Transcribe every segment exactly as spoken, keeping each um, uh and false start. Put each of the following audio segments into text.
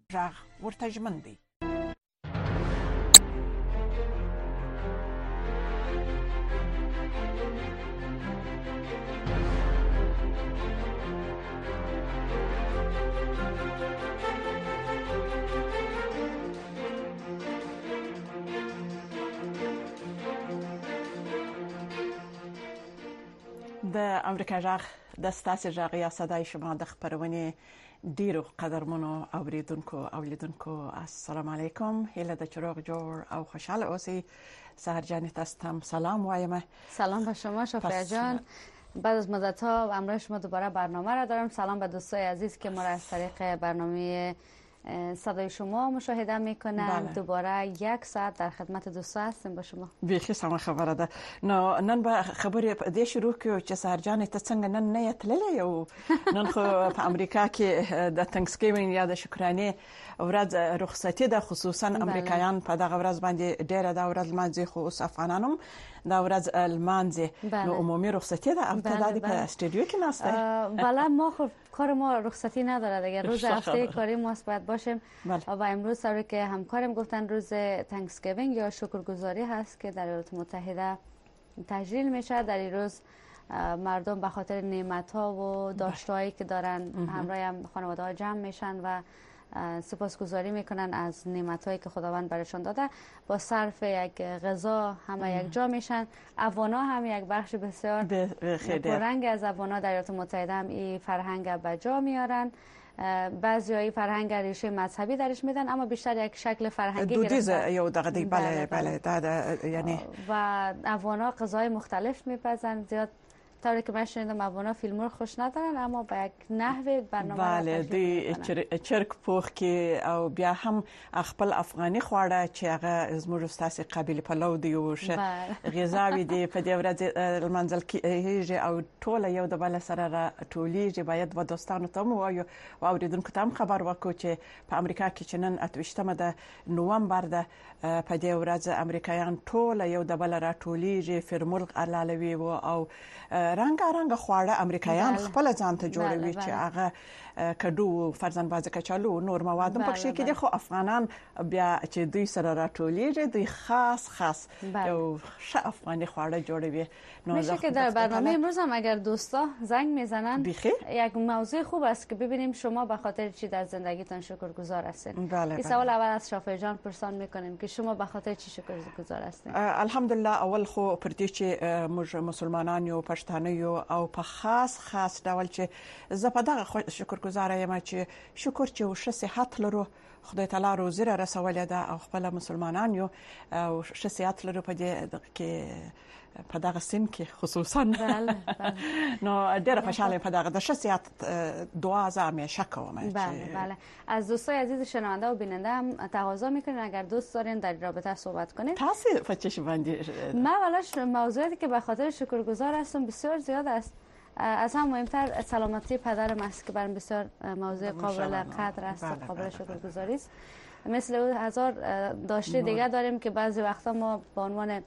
غږ ورته ژمن دی. د امریکا غږ د ستاسو غږ یا صداي شما د خبرونه ډیرو قدرمنو اوریدونکو او لیدونکو السلام علیکم. هله د چراغ جوړ او خوشاله اوسئ. سحر جان تاسو سلام وایم. سلام به شما شفیع جان. بعد از مدت ها امروز شما دوباره برنامه را دارم. سلام به دوستای عزیز که ما را از طریق برنامه صدای شما مشاهده میکنن. بله. دوباره یک ساعت در خدمت دوستا هستیم با شما. بیخی سم خبره ده. نه نن به خبرې دې شروع کړو چې سحر جان ته څنګه نن نه تللې یو نن خو په امریکا کې د تنکسګیوینګ یا د شکرانې ورځ رخصتي ده، خصوصا امریکایان په دغه ورځ باندې ډېر دا ورځ لمانځي، خو اوس افغانانم دا ورځ لمانځي. نو عمومي رخصتي ده. البته د په استودیو کې ناسته. بله ما خو کار ما رخصتی نداره دیگه، روز هفته کاری ما باید باشیم. بله. و امروز طوری که همکارم گفتن روز تانکسگیوینگ یا شکرگزاری هست که در ایالات متحده تجلیل میشه. در این روز مردم به خاطر نعمت ها و داشتهایی که دارن همراه هم خانواده ها جمع میشن و سپاسگزاری میکنن از نعمتایی که خداوند برشان داده. با صرف یک غذا همه یک جا میشن. افغانا هم یک بخش بسیار پررنگ از افغانا در ایالات متحده هم این فرهنگ به جا میارن. بعضیایی فرهنگ ریشه مذهبی درش میدن، اما بیشتر یک شکل فرهنگی دودیز یو دغه دی. بله بله دا یعنی و افغانا غذای مختلف میپزن. زیاد طوری که من شنیدم افغانا فیلمور خوش ندارن، اما با یک نحوه برنامه بله دی چرک پوخ کې او بیا هم خپل افغاني خواړه چې هغه زموږ ستاسو قبیله پلو دی او غذاوي دی په دې ورځ المنزل کې او ټول یو د بل سره ټولېږي. باید و دوستانو ته مو وایو او اوریدونکو ته هم خبر ورکړو چې په امریکا کې چې نن اتوشتمه د نومبر ده، په دې ورځ امریکایان ټول یو د بل را ټولېږي، فرمرغ علالوي او رنګ رنګ خواړه امریکایان خپل ځان ته جوړوي چې هغه کډو فرزن بازه کچالو نور مواد هم پکې کې دي. خو افغانان بیا چې دوی سره راټولېږي دوی خاص خاص یو ښه افغاني خواړه جوړوي. میشه که در برنامه امروز هم اگر دوستا زنگ میزنن یک موضوع خوب است که ببینیم شما به خاطر چی در زندگیتان شکرگزار هستین. این سوال اول از شافعی جان پرسان میکنیم که شما به خاطر چی شکرگزار هستین؟ الحمدلله اول خو پر دې چې موږ مسلمانان یو پښتانه یو او په خاص خاص ډول چې زه په دغه شکرګزار یم چې شکر چې وشه صحت لرو، خدای تعالی روزي را رسولې ده او خپل مسلمانان یو او شه صحت لرو په دې کې په دغه سین کې خصوصا. بله نو ډېر خوشاله په دغه د شه صحت دعا زمه شکوم. بله بله از دوستای عزیز شنونده و بیننده هم تقاضا میکنین اگر دوست دارین در رابطه صحبت کنین. تاسو په چش باندې ما ولاش موضوعاتی که به خاطر شکرگزار هستم بسیار زیاد است. از هم مهمتر سلامتی پدرم است که برام بسیار موضوع قابل قدر است و قابل شکرگزاری است. مثل هزار داشته دیگه داریم که بعضی وقتا ما به عنوان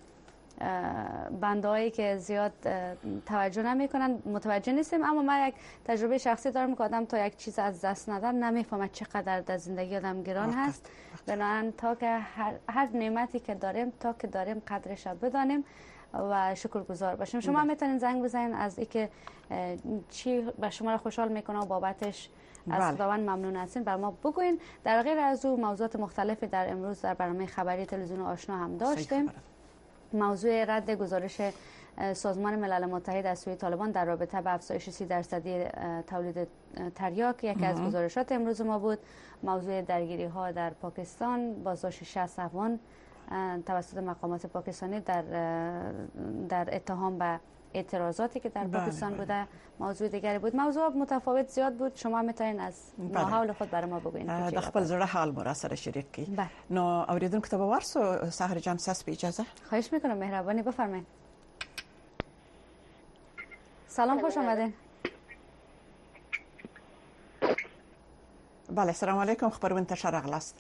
بندهایی که زیاد توجه نمیکنن متوجه نیستیم. اما من یک تجربه شخصی دارم که آدم تا یک چیز از دست ندن نمیفهمد چقدر در زندگی آدم گران هست. بنابراین تا که هر, هر نعمتی که داریم تا که داریم قدرش را بدانیم و شکرگزار باشیم. شما میتونین زنگ بزنین از اینکه چی به شما را خوشحال میکنه و بابتش از خداوند ممنون هستین بر ما بگوین. در غیر از او موضوعات مختلفی در امروز در برنامه خبری تلویزیون آشنا هم داشتیم. موضوع رد گزارش سازمان ملل متحد از سوی طالبان در رابطه با افزایش سی درصدی تولید تریاک یکی از گزارشات امروز ما بود. موضوع درگیری ها در پاکستان، بازداشت شصت افغان توسط مقامات پاکستانی در در اتهام به اعتراضاتی که در پاکستان بوده. موضوع دیگری بود. موضوع متفاوت زیاد بود. شما میتونین از ماحول خود برای ما بگوین. د خپل زړه حال مو سره شریک کړئ. نو اوریدونکو ته ورسو سحر جان ساس به اجازه خواهش میکنم. مهربانی بفرمایید. سلام، خوش آمدین. بله سلام علیکم. خبرونه تشر اغلاست.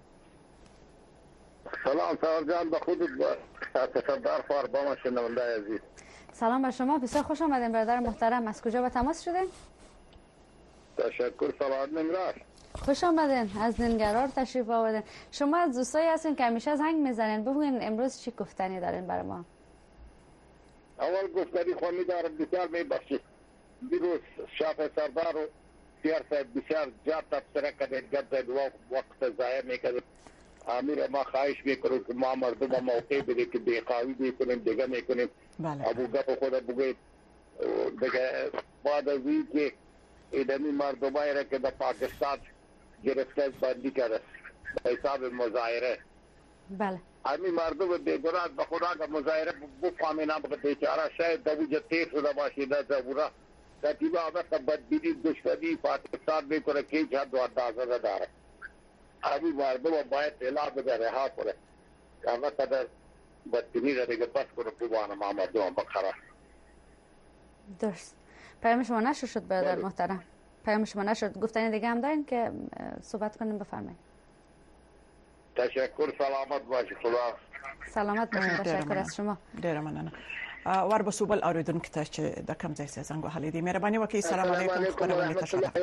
سلام سحر جان، به خودت تصدر فاربا شنونده عزیز. سلام بر شما، بسیار خوش آمدین برادر محترم. از کجا به تماس شدین؟ تشکر. سلام نمرار. خوش آمدین. از ننگرهار تشریف آوردین. شما از دوستایی هستین که همیشه زنگ میزنین. بگوین امروز چی گفتنی دارین برای ما؟ اول گفتنی خواهی دارم بسیار میبخشید. دیروز شاف سردار و سیار صاحب بسیار جا تبصره کردن گرد وقت ضایع میکردن. امیر ما خواهش میکنم که ما مردم موقع بدیم که بیقاوی میکنیم دیگه میکنیم. ابو گپ خود بگوید دیگه بعد از این که ایدمی مردمایی را که در پاکستان گرفته بندی کرده به حساب مظاهره. بله. همین مردم بیگناه به خدا که مظاهره بفهمین هم که بیچاره شاید دوجه تیر شده باشی در زبوره کتیبه آمد که بدبینی دشمنی پاکستان میکنه که هیچ حد و اندازه نداره. همین مردم باید اعلام بده رها کنه که همه قدر بدبینی را دیگه بس کنه ببانم آمده هم بخره. درست. پیام شما نشر شد برادر محترم. پیام شما نشد. گفتنی دیگه هم دارین که صحبت کنیم بفرمایید. تشکر. سلامت باشی. خدا سلامت باشی. تشکر از شما. ډیره مننه. ور به سوبل اوریدونکو ته چې د کم ځای څخه زنګ وهلی دی. مهرباني وکړئ. السلام علیکم. خبرونه تاسو ته.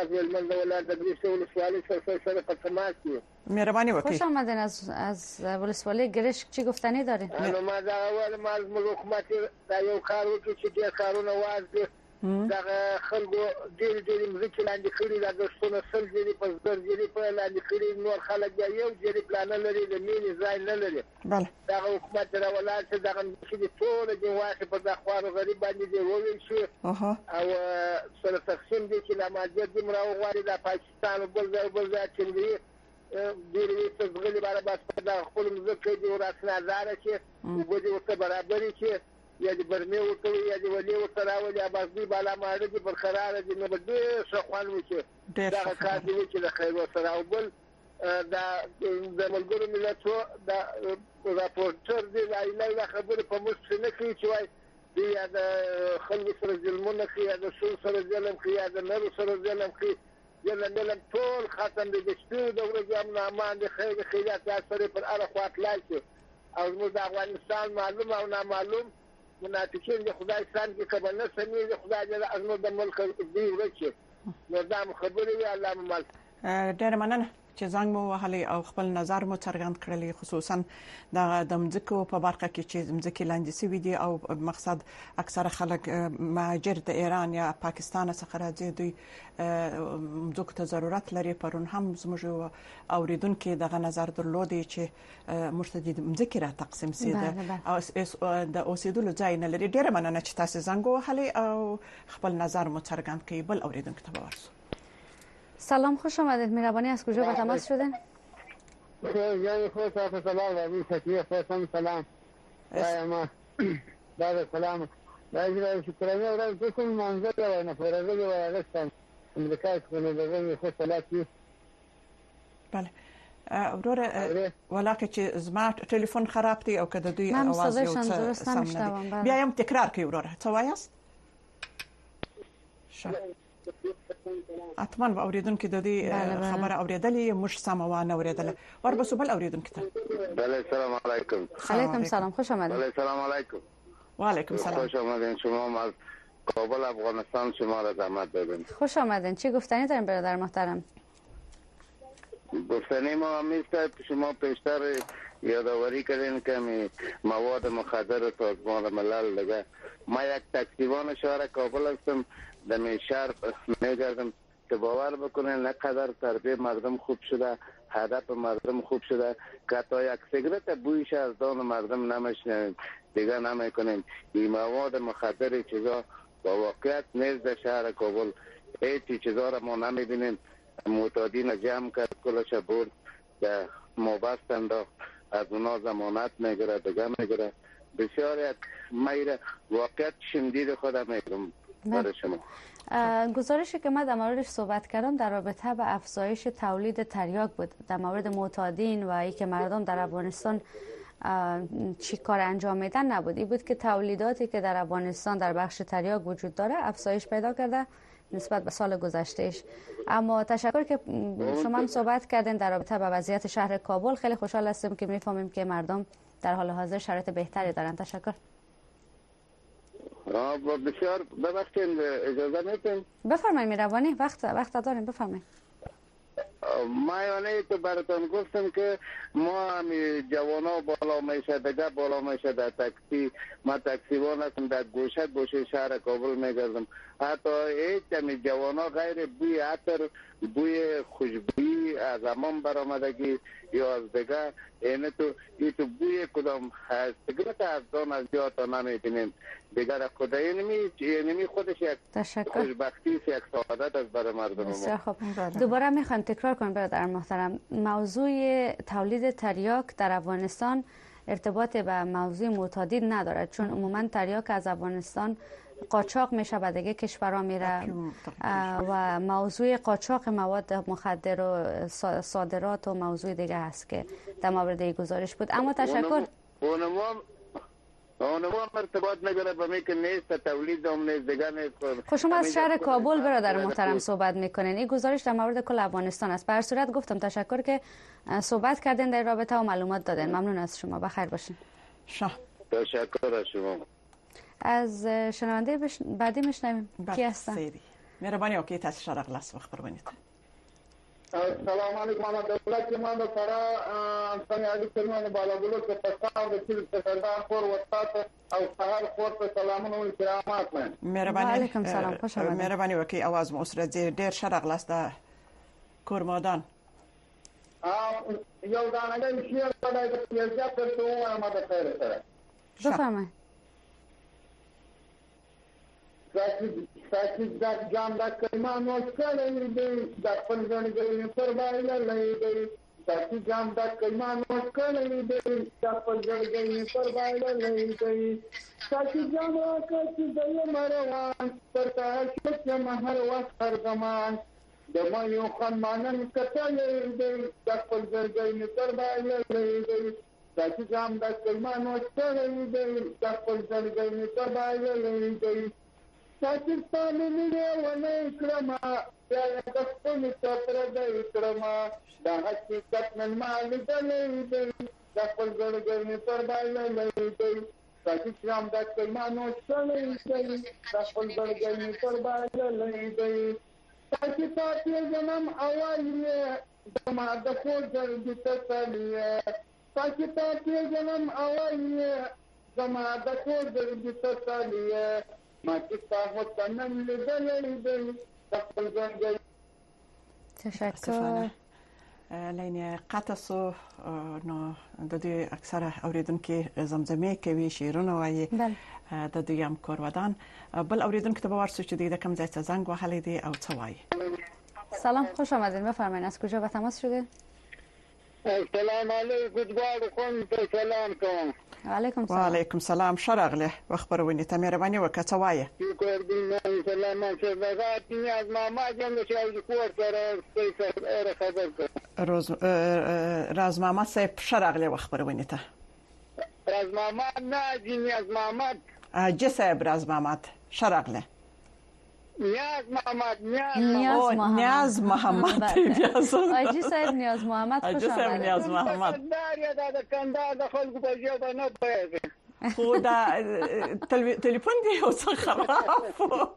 مهرباني وکړئ. خوش آمدین. از از ولسوالی گرشک چی گفتنی دارین؟ انا ما دا اول ما از حکومت دا یو کار وکړي چې د کارونه واځي دا خلکو ډېر ډېر مزکه لاندې کړي دا د څونه سل جری په زر جری په لاندې کړي نور خلک یو جری پلان لري د مینې ځای نه لري. بله. دا حکومت راولای چې دا چې ټول د واخه په ځخوار غریب باندې دی وویل شي او سره تقسیم دي چې لا ماجر دې مراو غواړي د پاکستان بل ځای بل ځای چې دی ډېر وی څه غلي بار بس دا خپل مزکه دی وراسنه زاره چې وګړي ورته برابرې چې یا د برمه وته یا د ولي وته راولي اباځي بالا ماړه دي پر قرار دي نو بده شخوان وکي دا کار دی چې د خیر سره او بل دا د ملګرو ملتونو دا راپورټر دی لایله خبره په مشت نه کوي چې وای دی د خلکو سره ظلمونه کوي یا د شول سره ظلم کوي یا د نر سره ظلم کوي یلا نلم ټول ختم دي د شپې د ورځې امن امان د خیر خیرات سره پر اړه خواط لای او موږ د افغانستان معلوم او نامعلوم منافقین د خدای سان کې قبل نه سمي د خدای د ازمو د ملک دی ورچې نو دا خبرې وی الله مل. ډېر مننه چې زنګ مو وهلی او خپل نظر مو څرګند کړلی خصوصا د د مځکو په برخه کې چې مځکې لاندې سوي دي او مقصد اکثره خلک مهاجر د ایران یا پاکستان څخه راځي دوی مځکو ته ضرورت لري. پرون هم زموږ اوریدونکو دغه نظر درلودي چې مرتدي مځکې را تقسیم سي او د اوسېدلو ځای نه لري. ډېر مننه چې تاسو زنګ وهلی او خپل نظر مو څرګند کړی. بل اوریدونکو ته ورسو. سلام خوش آمدید. مهربانی از کجا با تماس شدین؟ جای خود صاحب سلام علی شکیه خودم سلام. ما بعد سلام. باید شکرانه ورای تو منظر و نه فرزه و راستم. امریکا کنه دغه خو سلاتی. بله. وروره ولاکه چې زما ټلیفون خراب دی او کده دوی اواز یو څه سم نه. بیا هم تکرار کوي وروره. څه وایاست؟ اتمن به اوریدونکو د دې خبره اوریدلې موږ سم وانه اوریدله. ور به سوبل اوریدونکو ته. بله السلام علیکم. علیکم سلام. خوش آمدید. بله السلام علیکم. و علیکم سلام. خوش آمدین. شما از کابل افغانستان شما را زحمت دادین. خوش آمدین. چی گفتنی دارین برادر محترم؟ گفتنی ما همیشه شما پیشتر یادآوری کردین که مواد مخدر سازمان ملل لگه ما یک تکتیبان شهر کابل هستم در شهر میگردم که باور بکنین نقدر تربیه مردم خوب شده هدف مردم خوب شده که تا یک سیگرت بویش از دان مردم نمیشنیم دیگه نمیکنیم. این مواد مخدر چیزا با واقعیت نیست در شهر کابل. هیچ چیزا را ما نمیبینیم. معتادین جمع کرد کلش برد که مابست انداخت از اونا ضمانت میگیره دیگه میگیره. بسیار یک میره واقعیت شمدید خودم میگم برای شما. گزارشی که من در موردش صحبت کردم در رابطه با افزایش تولید تریاک بود در مورد معتادین و ای که مردم در افغانستان چی کار انجام میدن نبود. این بود که تولیداتی که در افغانستان در بخش تریاک وجود داره افزایش پیدا کرده نسبت به سال گذشتهش. اما تشکر که شما هم صحبت کردین در رابطه با وضعیت شهر کابل. خیلی خوشحال هستم که میفهمیم که مردم در حال حاضر شرایط بهتری دارن. تشکر. بسیار ببخشید اجازه میتونید؟ بفرمایید. مهربانی. وقت وقت داریم. بفرمایید. مایانه تو براتون گفتم که ما همی جوانا بالا میشه دگه بالا میشه در تاکسی، ما تاکسی وانم در گوشه گوشه شهر کابل میگردم. حتی هیچ همی جوانا غیر بوی عطر، بوی خوشبویی از همان برآمدگی یا از دگه اینه تو ای تو بوی کدام هست سیگرت از دان از جاتا نمیبینیم دیگر خدا. اینمی خودش یک خوشبختی یک سعادت از برای مردم ما. بسیار خوب. دوباره میخوایم تکرار کنیم برادر محترم، موضوع تولید تریاک در افغانستان ارتباط به موضوع معتادی ندارد، چون عموما تریاک از افغانستان قاچاق میشه به دیگه کشورها میره و موضوع قاچاق مواد مخدر و صادرات و موضوع دیگه هست که در مورد گزارش بود. اما تشکر. اونم ارتباط نگره با می که نیست تولید هم نیست دیگه نیست. خب شما از شهر کابل برادر محترم صحبت میکنین، این گزارش در مورد کل افغانستان است. به هر صورت گفتم تشکر که صحبت کردین در رابطه و معلومات دادین. ممنون از شما. بخیر باشین. شاه تشکر از شما. از شنونده بش... بعدی میشنویم کی هستن؟ مهربانی اوکی تاسو شرق لاس وخت پرونید. السلام علیکم انا دولت ما د سره څنګه اړیکې کلمه بالابلو کې تاسو د چیرې سردار خور وستات او سهار خور ته سلامونه او احترامات من. مهربانی علیکم سلام. خوش آمدید. مهربانی وکي आवाज مو سره ډیر شرق لاس د کورمادان. یو دانګل شیر د پیاجا په توه ما د خیر سره. بفرمایئ. ساکی داد جام داد کلمه نو کړی دی د خپل ځانګړي پر باندې لای دی. ساکی جام داد کلمه نو کړی دی د خپل ځانګړي پر باندې لای دی. ساکی جام راکړی دی مروان پر تاسو چې مهر وخت زمان د مې خان مانن کتلې دی د خپل ځانګړي پر باندې لای دی. ساکی جام داد کلمه نو کړی دی د خپل ځانګړي پر باندې لای دی. پاکستان مې ونه کړما یا د خپل تر دې کړما دا حقیقت نن مال دلې دې د خپل ګرګرنې پر باندې لې دې پاکستان د کلمانو څلې دې د خپل ګرګرنې پر باندې لې دې پاکستان یې جنم اوایې د ما د خو د تسلیه پاکستان یې جنم اوایې د ما د خو د تسلیه ما کتاب وطنن لیدلې دې خپل ځای. تشکر. لینه قطع سو نو د دې اکثره اوریدونکو زمزمه کوي شعرونه وایي د دوی هم کورودان بل اوریدونکو ته باور سو چې د کم ځای څخه زنګ وهلې دي او څه وایي. سلام خوش آمدید. بفرمایید از کجا به تماس شده؟ السلام علیکم. دوار خون ته سلام کوم. علیکم سلام. وعلیکم سلام. شرغله وخبرونی ته مهرباني وکړه څه وایي. شکر دې سلام شهزاده نیاز ماما جنګ چې کور سره سره خبر کړ. روز راز محمد صاحب شرغله وخبرونی ته. راز محمد نه نیاز محمد. اجي صاحب راز محمد شرغله. نیاز محمد نیاز محمد نیاز محمد اجي صاحب نیاز محمد خوش اجي صاحب نیاز محمد داریا د کندهار د خلکو په ژبه نه پوهیږي خو دا تلیفون دی او څه خراب.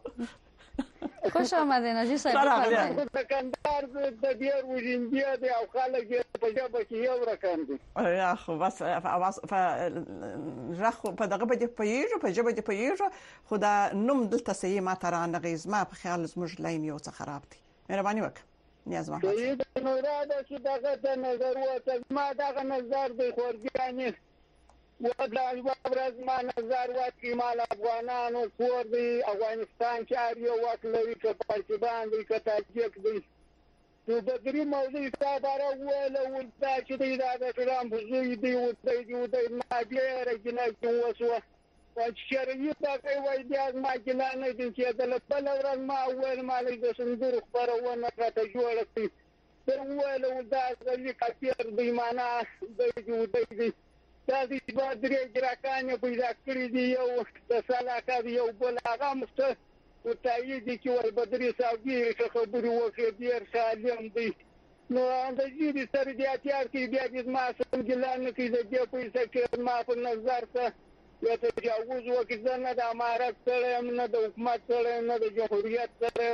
خوش آمدین اجي صاحب. د کندهار د ډیر وژندیا دی او خلک په ژبه کې یو رقم دي. یا خو بس اواز ف راخو په دغه بده پیژو په ژبه دی پیژو خدا نوم دلته سي ما ترانه غیزما په خیال زموږ لاین یو څه خراب دي. مهرباني وکړه نیاز محمد. سید نو را ده چې دغه د نظر وته ما دغه نظر دی خورګانی ودا ورځ ما نظر وکړي مال افغانانو کور دی افغانستان چې اړیو وخت لري چې پاکستان دی که تاجک دی تو بدري موضوع خبره ولا ولدا چې دی دا ترام بزوی دی او دی دی ما ډیر جنې وسوه او شرعي تاګي وای دی ما جنانه دي چې د بل ورځ ما اول مالي د صندوق خبرونه راته جوړه کړې ته ولا ولدا چې کثیر دی معنا دی دی دا دې بدري ګراکانه پیدا کړی دی یو د سلاکه یو بل هغه مست او تایید چې ول بدري ساوګي څه خبري وکړي ډیر سالم دی نو اندازې دې سره دې اتیار کې بیا دې ما سم ګلان کې دې پیسې کې ما په نظر ته یو تجاوز وکړ نه د امارت سره نه د حکومت سره نه د جمهوریت سره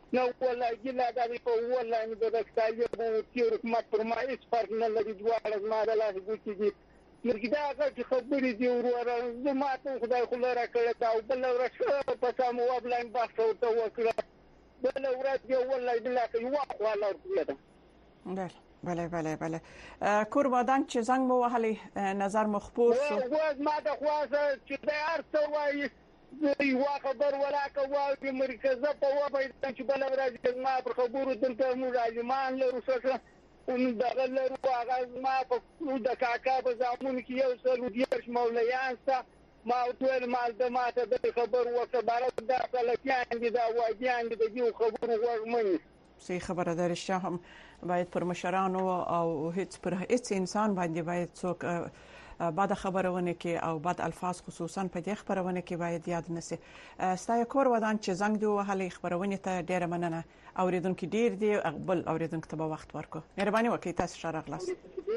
نو والله ګیله دا په والله نه د طالب او تیر حکومت پر ما هیڅ فرق نه لري دواړه زما د لاس ګوتې دي مرګ دا هغه خبرې دي وروره زما ته خدای خو لره کړه دا بل ورځ په سم وابلاین بحث ورته وکړه بل ورځ یو والله بلا کې یو خواله ورته بله بله بله بله کور ودان چې زنګ مو وهلی نظر مخبور شو و ما د خوازه چې د ارته وایي یو خبر ولاکه واو مرکزه په و به چې بل ورځ ما پر خبرو دلته مو راځمان له رسوسه ان دغه لرو هغه ما په د کاکا په زمون کې یو څل دیش مولیان ستا ما ټول مال د ماته د خبر وکړه بار د فلکیان دي دا واجیان دي د یو خبرو ورمني صحیح خبره ده رښتیا هم باید پر مشرانو او هیڅ پر هیڅ انسان باندې باید څوک بعد خبرونه کې او بعد الفاظ خصوصا په دې خبرونه کې باید یاد نشي ستای کور ودان چې زنګ دی وهلې خبرونه ته ډیره مننه اوریدونکو ډیر دی بل اوریدونکو ته وخت ورکو مهرباني وکړئ تاسو شاره خلاص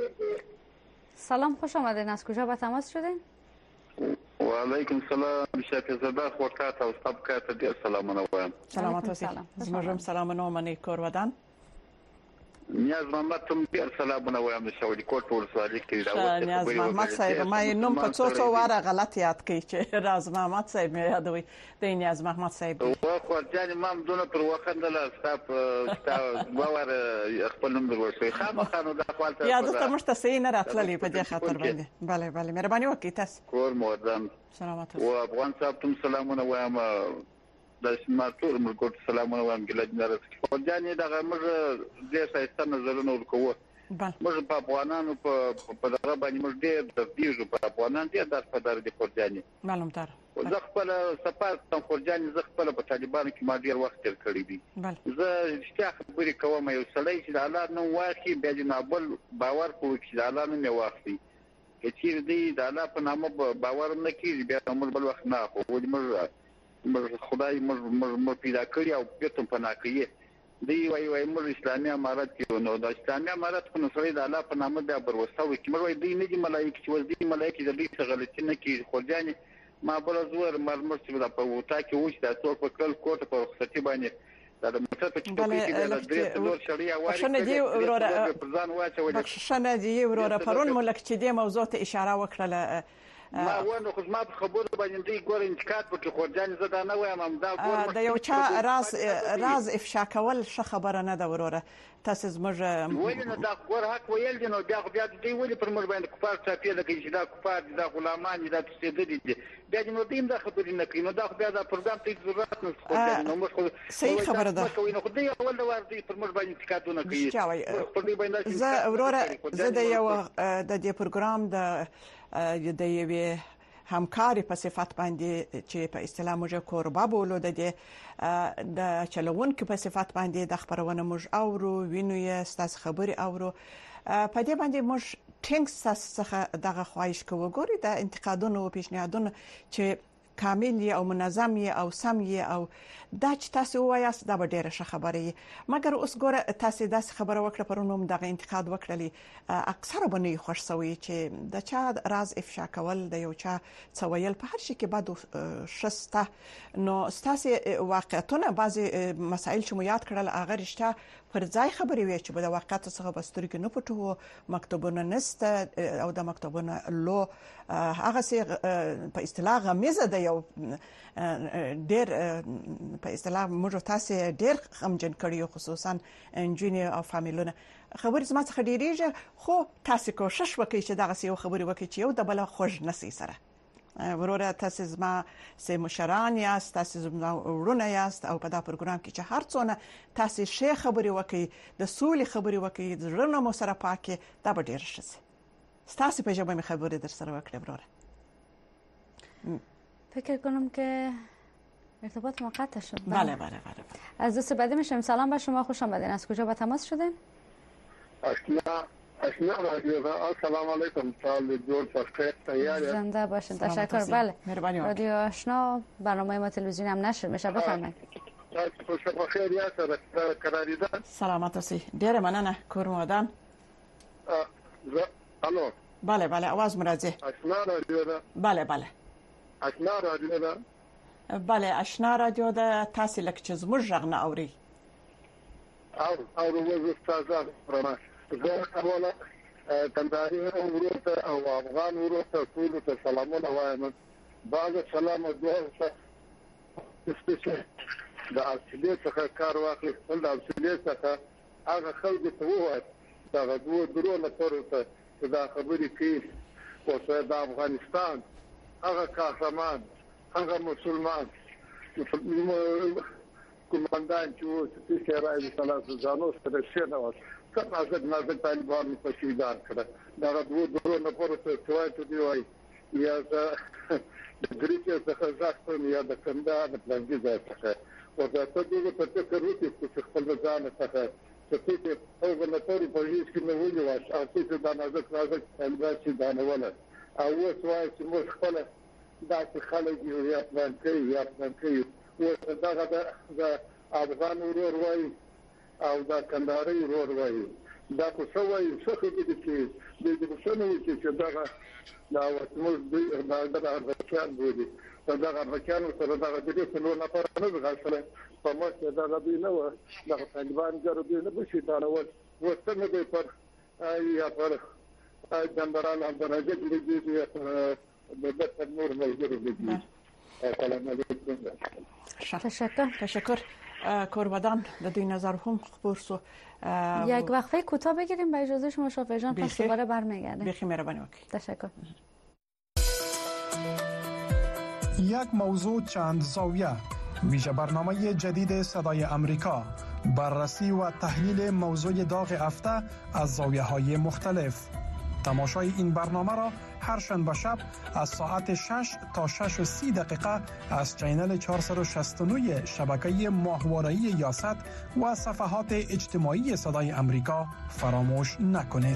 سلام خوش آمدین از کجا به تماس شدین و علیکم السلام شفیع زاده خوکات او صبکات دی سلامونه وایم سلامات اوسئ زموږ سلامونه منی کور ودان نیاز محمد تم ډیر سلامونه وایم د شاولي کوټ ورسوالي کې راوته نیاز محمد صاحب ما یې نوم په څو څو واره غلط یاد کړی چې راز محمد صاحب مې یادوي د نیاز محمد صاحب او خو ځان ما دونه پر وخندل استاپ ستا باور خپل نوم ورسوي خامخانو د خپل یاد ته مشته صحیح نه راتللی په دې خاطر باندې بله بله مهرباني وکړئ تاسو کور مودن سلامات او افغان صاحب تم سلامونه وایم د سمارټور ملګرو سلامونه وایم ګلجنار خو ځانې دغه موږ د سایسته نظرونه ورکوو موږ په افغانانو په دغه باندې موږ ډېر د دیجو په افغانان دي د خپل د خورجاني معلوم تر زه خپل سفر تم خورجاني زه خپل په طالبانو کې ما ډېر وخت تیر کړی دی زه اشتیا خبرې کوم یو سړی چې د الله نوم واخلي بیا د نابل باور کوي چې د الله نوم یې واخلي چې دی د الله په نامه باور نه کوي بیا موږ بل وخت نه خو موږ خدای مر پیدا کړی او بیرته پناه کوي دی وای وای موږ اسلامي امارت کې نو د اسلامي امارت په نسوي د الله په نامه د بروسوي کې موږ وای دی نه دي ملایکی چې وځي ملایکی د دې څه غلطي نه کوي خورجاني ما بل زور مرمر چې د په وتا کې وښ د څوک په کل کوټه په رخصتي باندې دا د موټر په چټکۍ کې د درې نور شړیا وایي شنه دی وروره شنه دی وروره پرون ملک چې د موضوع ته اشاره وکړه ما ونه خو ما خبرو باندې دی ګور انتقاد وکړي خورجان زه دا نه وایم هم دا ګور د یو چا راز راز افشا کول ښه خبره نه ده وروره تاسو زموږ ویل نه دا ګور حق ویل دي نو بیا بیا دی ویل پر موږ باندې کفار چاپی لکه چې دا کفار دي دا غلامان دي دا څه دي بیا نو دیم دا خبرې نه کوي نو دا بیا دا پروګرام ته ضرورت نه خورجان نو موږ صحیح خبره ده نو خو دی اول دا ور دي پر موږ باندې انتقادونه کوي زه وروره زه د یو د دې پروګرام د د یوې همکاري په صفت باندې چې په اصطلاح موږ کوربه بولو د دې د چلوونکو په صفت باندې د خبرونه موږ اورو وینو یې ستاسو خبري اورو په دې باندې موږ ټینګ څخه دغه خواهش کوو ګوري د انتقادونو او پیشنهادونو چې کامل او منظم او سم او دا چې تاسو وایاست دا به ډیره ښه خبره مګر اوس ګوره تاسو داس خبره وکړه پرونم دغه انتقاد وکړلی اکثره بنې خوش سوي چې د چا راز افشا کول د یو چا څویل په هر شي کې بعد شسته نو تاسو واقعیتونه بعضي مسایل چې مو یاد کړل هغه رښتا پر ځای خبرې وي چې د واقعیت څخه بسترګې نه پټو مکتوبونه نسته او د مکتوبونه لو هغه سي په اصطلاح غمیزه د یو ډېر په اصطلاح موږ تاسو ډېر غمجن کړیو خصوصا انجینیر او فامیلونه خبرې زما څخه ډېریږي خو تاسو کوشش وکړئ چې دغه سی خبرې وکړئ چې یو د بل خوښ نسی سره وروره تاسو زما سه مشران یاست تاسو زما ورونه یاست او په دا پروګرام کې چې هر څونه تاسو شی خبرې وکړئ د سولې خبرې وکړئ د رڼا مو سره پاکه دا به ډېر ښه تاسو په جواب مې خبرې در سره وکړه وروره فکر کنم که ارتباط ما قطع شد. بله بله بله. از دوست بعدی میشم. سلام بر شما، خوش آمدین. از کجا با تماس شدین؟ آشنا آشنا رادیو. السلام علیکم. سال جور فخر تیار. زنده باشین. تشکر. بله. رادیو آشنا برنامه ما تلویزیونی هم نشر میشه. بفرمایید. خوش بخیر یا سر قرارداد. سلامت باشی. ډیر مننه. کورمودان. الو. بله بله. आवाज مراجعه. آشنا رادیو ده. بله بله. آشنا رادیو ده. بله آشنا رادیو ده. تاسو لکه چې زموږ غږ نه اوري او او ورو استاد فرما زه اوله کندهاري ورته او افغان ورته ټول ته سلامونه وایم. بعد سلام دوه سپیشل د اصلي څخه کار واخلي، خپل د اصلي څخه هغه خلک ته ووایي دا دوه درونه پروته دا خبرې کوي او د افغانستان هغه قهرمان هغه مسلمان کومندان چې و چې راځي ثلاثه ځانو سره شنه و کله نازک نازک طالبان په شیدار کړه دا دوه درونه پروته توای ته دی وای یا د ګریچ څخه ځاستون یا د کنده د پلانګي ځای څخه او دا ته دغه په فکر وکړي چې خپل ځان څخه چې هغه نه توري په هیڅ کې نه ویل واش او چې دا نازک نازک طالبان چې دا نه ولا او اوس وایي چې موږ خپل دا چې خلک یو پلان کوي یا پلان کوي او دا د افغان ورور وایي او دا کندهاري ورور وایي دا څه وایي څه دې چې د دې څه نه وایي چې دا دا موږ د دا ارزښت بودی دا ارزښت سره دا د دې څلور نفر نه غاښله په مخ دا د دې نو دا طالبان ګرو دې نه بشي دا نو وڅنګه دې پر یا پر جنرال اندرجه دې دې د دې نور ملګری دې سلام علیکم. تشکر تشکر. کوربدان د دوی نظر هم خبر سو. یک وقفه کوتاه بگیریم با اجازه شما شافعی جان، پس دوباره برمیگردیم. بخیر مهربانی وکیل. تشکر. یک موضوع چند زاویه، ویژه برنامه جدید صدای امریکا، بررسی و تحلیل موضوع داغ هفته از زاویه های مختلف. تماشای این برنامه را هر شنبه شب از ساعت شش تا شش و سی دقیقه از چینل چهارصد و شصت و نه شبکه ماهواره‌ای یاست و صفحات اجتماعی صدای امریکا فراموش نکنید.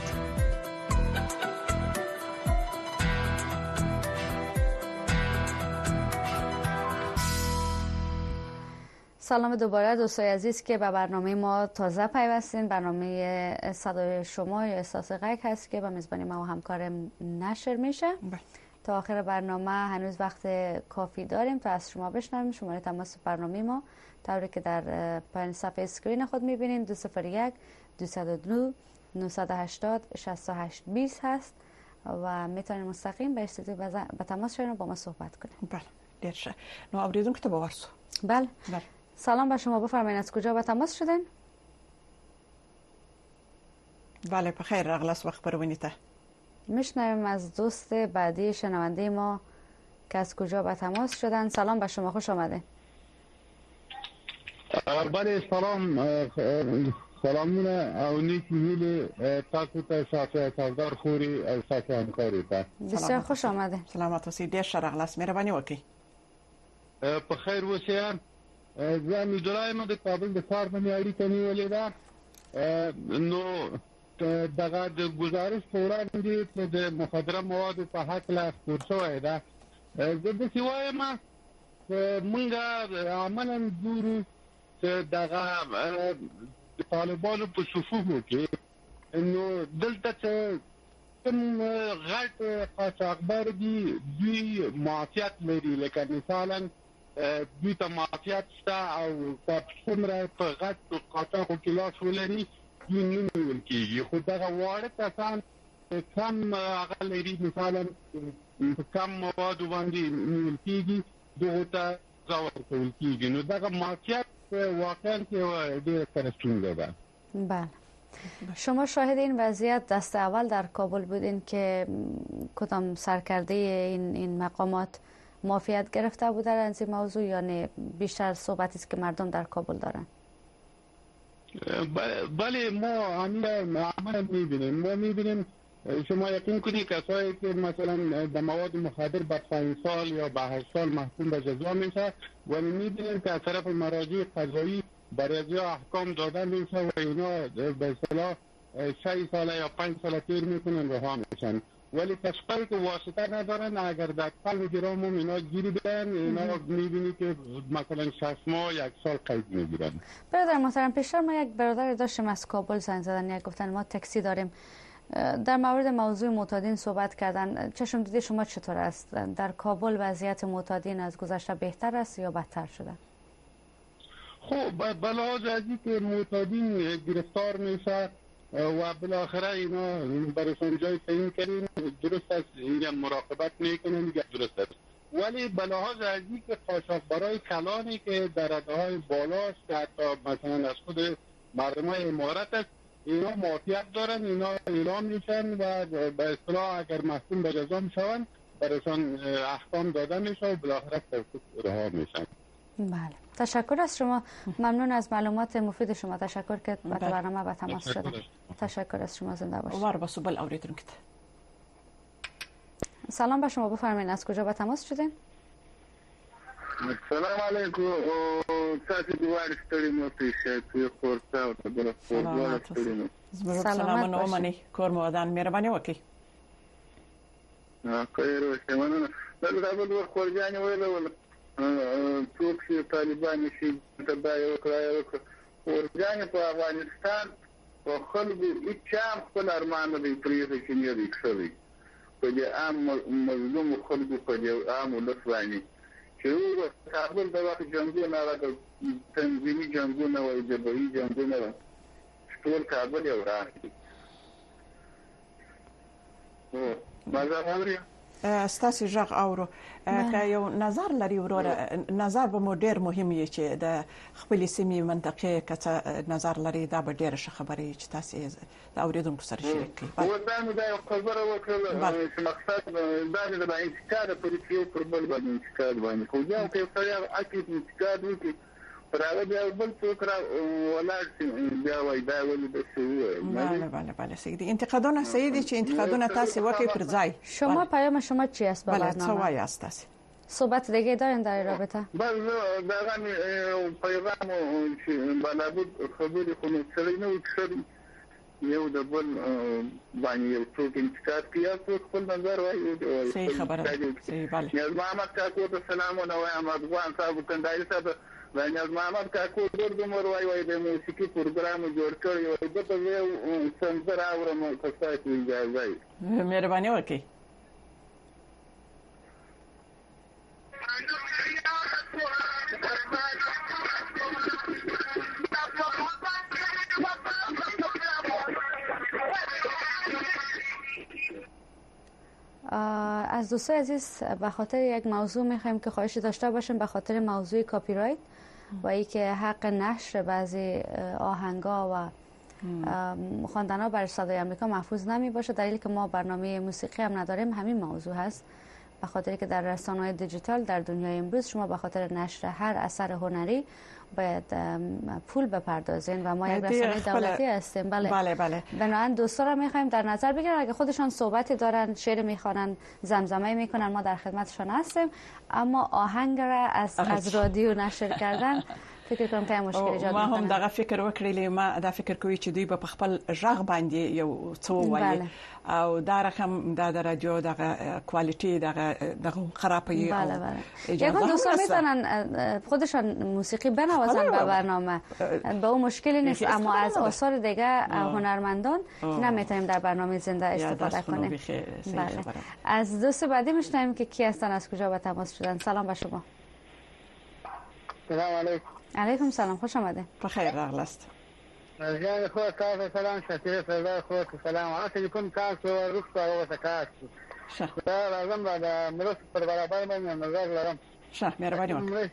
سلام دوباره دوستای عزیز که به برنامه ما تازه پیوستین. برنامه صدای شما یا احساس غیگ هست که به میزبانی ما و همکارم نشر میشه. بله. تا آخر برنامه هنوز وقت کافی داریم تا از شما بشنویم. شماره تماس برنامه ما طوری که در پایین صفحه اسکرین خود میبینین دو صفر یک دو صفر دو نه هشت صفر شش هشت بیست هست و میتونید مستقیم به استودیو به تماس شوین و با ما صحبت کنید. بله دیرشه. نو اوریدونکو ته باورسو. بله. بله. سلام به شما، بفرمایید از کجا به تماس شدین؟ بله بخیر راغلاس وقت پرونی ته. میشنویم از دوست بعدی شنونده ما که از کجا به تماس شدن. سلام به شما، خوش آمده. بله سلام، سلامونه او نیک میلی تاکو ته شافعی سردار خوری او ساکه همکاری ته. بسیار خوش آمده. سلامت اوسئ. ډیر ښه راغلاس، مهرباني وکړئ. په خیر اوسئ. زه میدرایم د کابل د ښار باندې اړیکه نیولې ده. نو دغه د گزارش په وړاندې د مخدره موادو په هکله خپور شوی ده. زه داسې وایم موږ عملاً ګورو چې دغه د طالبانو په صفوفو کې نو دلته چې کوم غټ قاچاقبر دي دوی معافیت لري، لکه مثلا دوی ته معافیت شته او که څومره په غټ قاچاقو کې لاس ولري دوی نه نیول کېږي. خو دغه واړه کسان کم هغه لري، مثلا په کم موادو باندې نیول کېږي، دغو ته سزا ورکول کېږي. نو دغه معافیت واقعا که ډېره سره ستونزه ده. بله. شما شاهد این وضعیت دست اول در کابل بودین که کدام سرکرده این این مقامات معافیت گرفته بوده از این موضوع یا نه بیشتر صحبتی است که مردم در کابل دارن؟ بله ما عملا میبینیم ما میبینیم شما یقین کنید کسایی که مثلا در مواد مخدر به پنج سال یا به هشت سال محکوم به جزا میشه و میبینیم که از طرف مراجع قضایی برای احکام داده میشه و اینا به اصطلاح شش ساله یا پنج ساله تیر میکنن رها میشن، ولی کسایی که واسطه ندارن اگر در قلب جرام هم اینا گیری بدن اینا میبینی که مثلا شش ماه یک سال قید میگیرن. برادر محترم، پیشتر ما یک برادر داشتیم از کابل زنگ زدن، یک گفتن ما تاکسی داریم، در مورد موضوع معتادین صحبت کردن. چشم دیدی شما چطور است؟ در کابل وضعیت معتادین از گذشته بهتر است یا بدتر شده؟ خب بلحاظ از اینکه معتادین گرفتار میشه و بالاخره اینا برایشان جای تعیین کردیم، درست است اینجا مراقبت میکنن، میگه درست است. ولی بلحاظ از اینکه قاچاقبرای کلانی که در رده‌های بالاست که حتی مثلا از خود مردمای امارت است، اینا معافیت دارن، اینا اعلام میشن و به اصطلاح اگر محکوم به جزا میشن برایشان احکام داده میشه و بالاخره رها میشن. بله، تشکر از شما، ممنون از معلومات مفید شما. تشکر که با برنامه به تماس شدید. تشکر از شما، زنده باشید. وار با سوبل اوریدونکو. سلام به شما، بفرمایید از کجا به تماس شدین؟ سلام علیکم. تاسو دوار ستړي مو پیښه کوي خورته او د خورځوال ستړي مو. سلام نو منی کور مو ودان مهرباني وکي. ها خیر اوسه مننه. دا به د خورځانه ویل څوک چې طالبان شي تبع یو کړای خورځانه په افغانستان په خلکو هیڅ خپل ارمان نه پریږدي چې نه دی ښوي. په دې عام مظلوم خلکو په دې عام ولس باندې چې یو کابل د وخت جنگونه راغلي، تنظیمي جنگونه او جبهي جنگونه ټول کابل یو راغلي. او مازه ستاسو ژغ اورو که یو نظر لري وروره، نظر به مو ډیر مهم یي چې د خپل سیمې منطقې کڅه نظر لري، دا به ډیر ښه خبرې چې تاسو د اوریدونکو سره شریک کړئ. و دا نو دا یو خبره وکړه چې مقصد دا د انتقاد پر یو پر بل باندې انتقاد باندې خو ځان ته سره اکید انتقاد وکړي راغلی بیا بل څوک را ولاړ بیا وای دا ولې د څه. بله بله بله سیدی انتقادونه سیدی چې انتقادونه تاسو وکړئ پر ځای. شما پیام شما چی است به برنامه؟ بله څه وایي است تاسو؟ صحبت دیگه دارین در این رابطه؟ بله دا پیغام چې بلابود خبرې خو نو سړی نه وکړي یو د بل باندې یو څوک انتقاد کوي او خپل نظر وایي. صحیح خبره صحیح. بله نیاز محمد کاکو ته سلام او وایم افغان صاحب کندهاري صاحب نیاز محمد کاکو ډېر عمر وایي وایي د موسیقي پروګرام جوړ کړی او دغه یو څنګه راوړم که تاسو اجازه وي. مهرباني وکړئ. از دوستای عزیز به خاطر یک موضوع میخوایم که خواهش داشته باشیم، به خاطر موضوع کاپی رایت و ای که حق نشر بعضی آهنگا و خواندن‌ها بر صدای آمریکا محفوظ نمی باشه، دلیلی که ما برنامه موسیقی هم نداریم همین موضوع هست. به خاطر که در رسانه‌های دیجیتال در دنیای امروز شما به خاطر نشر هر اثر هنری باید پول بپردازین و ما یک رسانه دولتی هستیم. بله بله بله. بنابراین دوستا را می‌خوایم در نظر بگیرن اگه خودشان صحبتی دارن، شعر میخوانن، زمزمه میکنن، ما در خدمتشان هستیم، اما آهنگ را از از رادیو نشر کردن فکر کوم که مشکل ایجاد میکنه. ما هم دغه فکر وکړلی، ما دا فکر کوي چې دوی په خپل ژغ باندې یو څه وایي او دا رقم دا د رادیو دغه کوالټي دغه دغه خرابی. بله بله. یکم دوستان میتونن خودشان موسیقی بنوازن به برنامه، به اون مشکلی نیست، اما از آثار دیگه هنرمندان نمیتونیم در برنامه زنده استفاده کنیم. بله. از دوست بعدی میشنویم که کی هستن، از کجا به تماس شدن. سلام به شما. سلام علیکم. علیکم سلام، خوش آمده. بخیر راغلاست. جان خو تاسو سلام شکر فضا خو سلام اته کوم تاسو رخصت او تکاس شه دا لازم دا مرس پر برابر باندې نظر لرم. شه مهرباني وکړئ.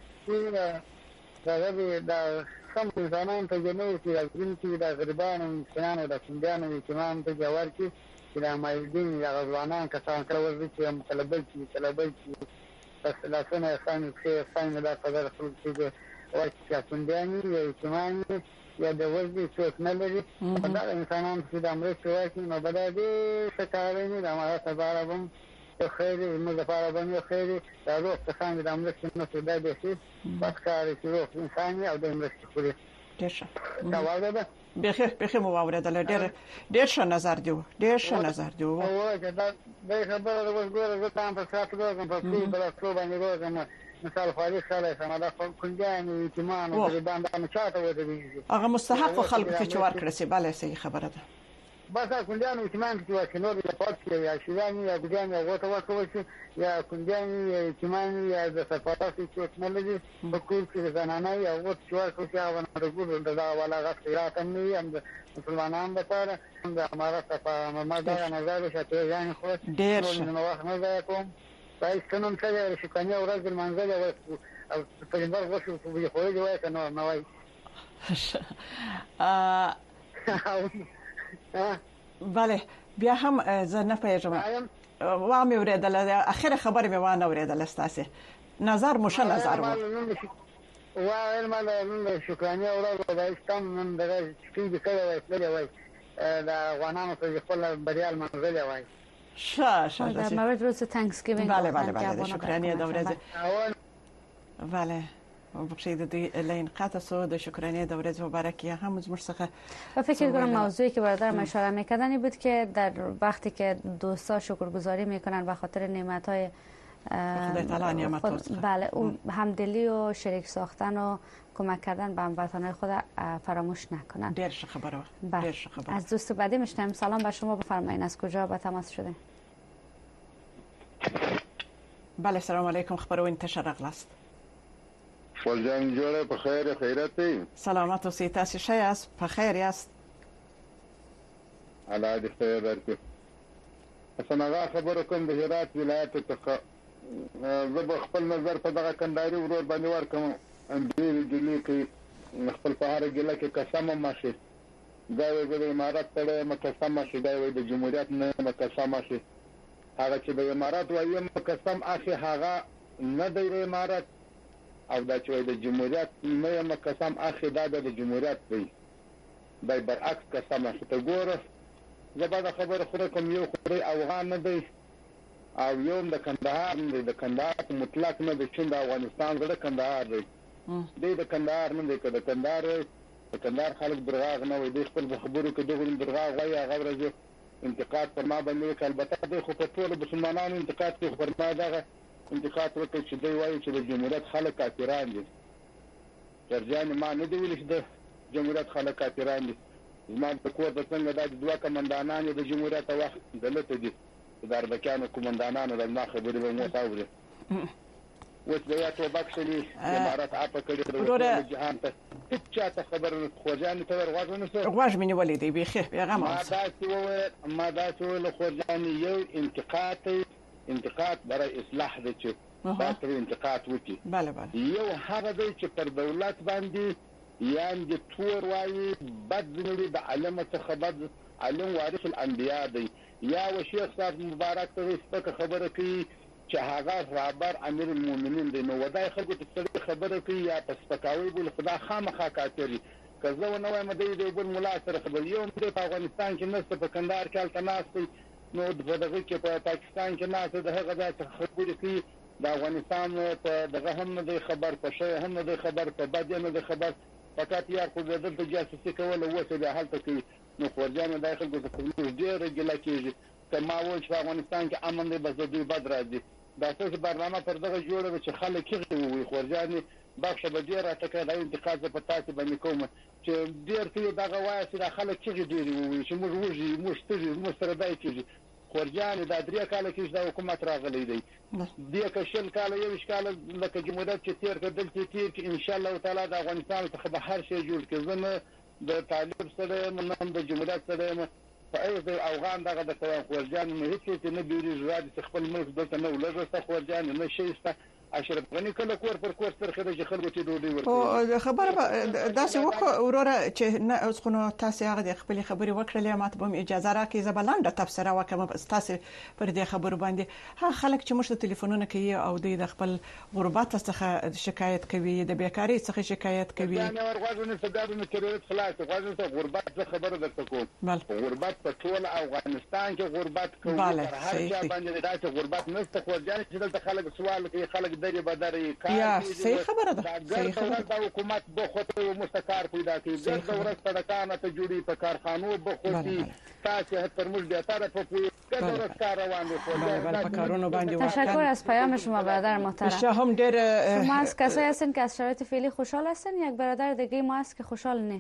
دا دا سم انسانان ته جنو چې راځي چې دا غریبانو انسانانو د څنګهانو چې مان ته جوړ کی چې دا مایدین یا ځوانان کسان کړو چې مطلب چې طلبه چې بس لا سنه ثاني کې ثاني دا قدر خپل چې ورته څنګه یې چې مان یا د ورځې څوک نه لري دا انسانان چې د امریکا واکې نو بدا دې شکارې نه د ما سره بم خیر موږ لپاره باندې خیر دا روح څنګه د امریکا نو څه دی چې بس کار چې روح انساني او د امریکا خوري ډېر دا واده ده بخیر بخیر مو واوریدل ډېر ډېر ښه نظر دی ډېر ښه نظر دی او دا د خبره د وګوره زه تاسو په ساتلو کوم په ټول بل څه باندې کوم مثال خالص سره سمدا کنجان ایتمان او د باندې چاته ودی هغه مستحق خلکو ته چوار کړی بله صحیح خبره ده. بس کندیان اطمینان کې چې نور د پاتې یا شیوان یا ګډان یا غوته ورکول شي یا کندیان یا اطمینان یا د سفارت چې ټکنالوژي په کور کې زنانه یا غوت چې ورکول شي هغه نه رګول دا ولا غفرات نه هم د مسلمانانو لپاره د امارات په ماده نظر شته یعنی خو ډېر نو وخت نه ځای کوم پای څنګه چې شکانه ورځ منځله او په دې ورځ وشو په خو دې وای کنه نو وای بله بیا هم زه نه پیژم وا مې ورېدل اخر خبر مې وانه ورېدل ستاسو نظر مو شه نظر و وا المال شکرانه اورا د استان نن دغه سپیډ کړه وای فلې وای دا غوانانو په خپل بریال منځل وای شه شه در مورد روز تانکسگیوینگ بله بله بله شکرانه د ورځې بله بخشید د لین قطع سو د شکرانه د ورځ مبارکه هم زموږ څخه و فکر کنم موضوعی که برادرم اشاره میکردن بود که در وقتی که دوستا شکرگزاری میکنن به خاطر نعمت‌های خدای تعالی نعمت بله اون همدلی و شریک ساختن و کمک کردن به هموطنان خود فراموش نکنن. دیر خبره. دیر خبره. از دوست بعدی میشنم. سلام بر شما، بفرمایید از کجا به تماس شدین؟ بله سلام علیکم، خبرونه تشرق است. فلجان جوړه په خیر خیرت دی. سلامت اوسئ، تاسو ښه یاست؟ په خیر یاست؟ الله دې خیر ورکړي. اسنه خبره کوم د هرات ولایت څخه زه به خپل نظر په دغه کندهاري ورور باندې ورکوم. اندوی ګلې کې خپل په هر ګله کې قسم ماشي دا وي د امارات سره مقسم ماشي دا وي د جمهوریت نه مقسم ماشي هغه چې د امارات وايي مقسم اخی هغه نه د امارات او دا چې د جمهوریت نه مقسم اخی دا د جمهوریت دی دا برعکس قسم ماشي ته ګوره زباده خبره خو کوم یو خوري افغان نه دی او یوم د کندهار نه د کندهار مطلق نه د چین د افغانستان غړ کندهار دی د د کندهار نه د کندهار د کندهار خلک درغاغ نه وي د خپل خبرو کې دغه درغاغ وایي هغه ورځ انتقاد پر ما باندې البته د خو په ټول مسلمانانو انتقاد کوي پر ما دغه انتقاد وکړي چې دوی وایي چې د جمهوریت خلک کافران دي ترجان ما نه دی ویل چې د جمهوریت خلک کافران دي زما په کور د څنګه د دوه کمانډانانو د جمهوریت وخت دلته دي د اربکانو کمانډانانو د ما خبرې به مو تاوله وڅ بیا ته بخښلي امارات اپ کړي د جهان ته هیڅ خبر خوځان ته ورغوښنه سره غواړم مې ولې دی بيخي پیغام ما دا چې ما دا چې له خوځان یو انتقاد انتقاد برای اصلاح د چې دا تر انتقاد وکي bale bale یو هغه دی چې پر دولت باندې یان د تور وایي بد زنړي د علامه څخه بد علم وارث الانبیاء دی یا و شیخ صاحب مبارک ته سپکه خبره کوي چې هغه رابر امیر المؤمنین دی نو ودای خلکو ته خبره کوي یا پس پکاوي بول خدا خامخا کاتري کزه نو وایم دی دی بل ملا سره خبر یو د افغانستان کې نسته په کندهار کې التناس نو د دغه کې په پاکستان کې ناسه د هغه د خبرې کوي د افغانستان په دغه هم نه خبر په شی هم نه خبر په بد نه خبر فقط یا خو د جاسوسي کول او څه د حالت کوي نو خورجان داخل کو د ډیر ګلا کېږي کما وول چې افغانستان کې امن دی بس دوی بد راځي دا څه برنامه پر دغه جوړه چې خلک کېږي وي خورجان بخښه به ډیر راټکه د انتقاد په تاسو باندې کوم چې ډیر څه دغه وایي چې خلک کېږي ډیر وي چې موږ وږي موږ ستړي موږ سره دای کېږي خورجان د درې کال کې د حکومت راغلی دی د کشل کال یو ښکال لکه جمهوریت چې تیر کړل چې تیر چې ان شاء الله تعالی د افغانستان څخه به هر شی جوړ کړي زنه د طالب سره منم د جمهوریت سره په ایز افغان دغه د خورجان نه هیڅ نه بیري زړه خپل ملک دلته نه ولګسته خورجان نه شيسته اشرف غنی کله کور پر کور سره خرج خلکو ته ډوډۍ ورکړي او خبره داسې وکړه وروره چې نه اوس خو نو تاسو هغه د خپل خبري وکړلې ماته به اجازه راکړئ زبلاند تفسیر وکم تاسو پر دې خبرو باندې ها خلک چې مشته ټلیفونونه کوي او د خپل غربت څخه شکایت کوي د بیکاری څخه شکایت کوي نه ورغوونه سګارونه کړي خلاص غوښنه غربت څخه خبره درته کوم غربت په ټول افغانستان کې غربت کوي هر چا باندې دا چې غربت نشته خو ځان چې دلته خلک سوال کوي خلک دری بدري کار یا صحیح خبره ده صحیح خبره ده حکومت به خو مستقر پیدا کوي د دولت صدقانه ته جوړي په کارخانو به خو دي تاسو تر موږ به تر په دولت کار روان دي په کارونو باندې تشکر از پیام شما برادر محترم شما ډېر شما از کسایی هستین که از شرایط فعلی خوشحال هستین یک برادر دیگه ما است که خوشحال نیست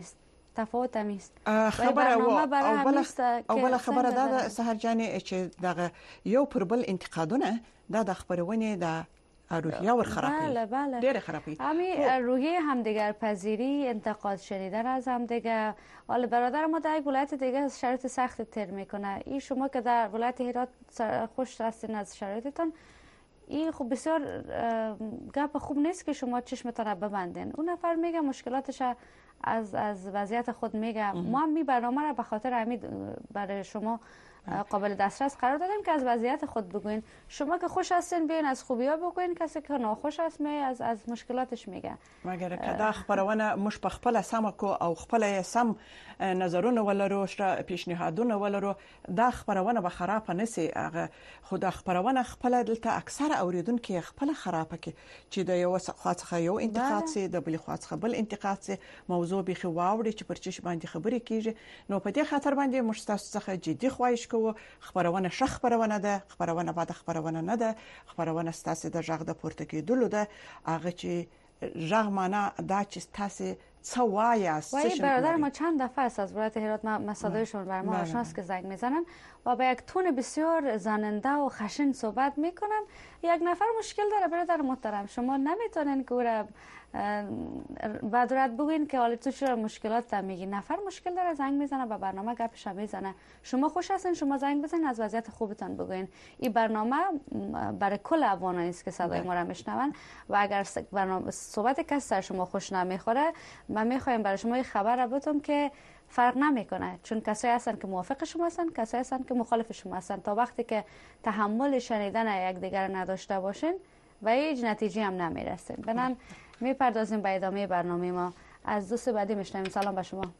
تفاوت همیست. خبره و او بل او بل خبره دا سحر جان چې دغه یو پر بل انتقادونه دا د خبرونه د روحیه ور خرابی. بله بله. ډېر خرابی. همین روحیه همدیگر پذیری، انتقاد شنیدن از همدیگر. حالا برادر ما در یک ولایت دیگه شرایط سخت تر میکنه. این شما که در ولایت هرات خوش هستین از شرایطتون، این خب بسیار گپ خوب نیست که شما چشمتون رو ببندین. اون نفر میگه مشکلاتش از از وضعیت خود میگه. ما هم می برنامه را به خاطر همین برای شما قابل دسترس قرار دادیم که از وضعیت خود بگوین. شما که خوش هستین بیاین از خوبی‌ها بگوین، کسی که ناخوش است می از از مشکلاتش میگه. مگر کدا خبرونه مش په خپل سم کو او خپل سم نظرونه ولرو شر پیشنهادونه ولرو دا خبرونه به خراب نه سي. هغه خود خبرونه خپل دلته اکثر اوریدونکو خپل خراب کی چې د یو خاصه یو انتقاد سي د بل خاصه بل انتقاد سي موضوع به خو واوړي چې پرچش باندې خبرې کیږي. نو په دې خاطر باندې مشتاس څخه جدي خواهش کوو خبرونه شخ خبرونه ده، خبرونه بعد خبرونه نه ده، خبرونه ستاسو د ژغ د پورته کېدلو ده. هغه چې ژغ معنا دا چې تاسو څه وایاست. وای برادر ما چند دفعه است از ولایت هرات ما صدایشون بر ما آشناست که زنگ میزنن و با یک تون بسیار زننده و خشن صحبت میکنن. یک نفر مشکل داره برادر محترم، شما نمیتونین که او را بعد رد بگوین که حالا تو چرا مشکلات میگی. نفر مشکل داره زنگ میزنه و برنامه گپش میزنه. شما خوش هستین شما زنگ بزنین از وضعیت خوبتون بگوین. این برنامه برای کل افغانان است که صدای ما را میشنون و اگر برنامه صحبت کسی سر شما خوش نمیخوره من میخوایم برای شما خبر را بدم که فرق نمیکنه، چون کسایی هستن که موافق شما هستن، کسایی هستن که مخالف شما هستن. تا وقتی که تحمل شنیدن یکدیگر نداشته باشین و هیچ نتیجه هم نمیرسین. بنان میپردازیم به ادامه برنامه ما. از دوست بعدی میشنویم. سلام به شما.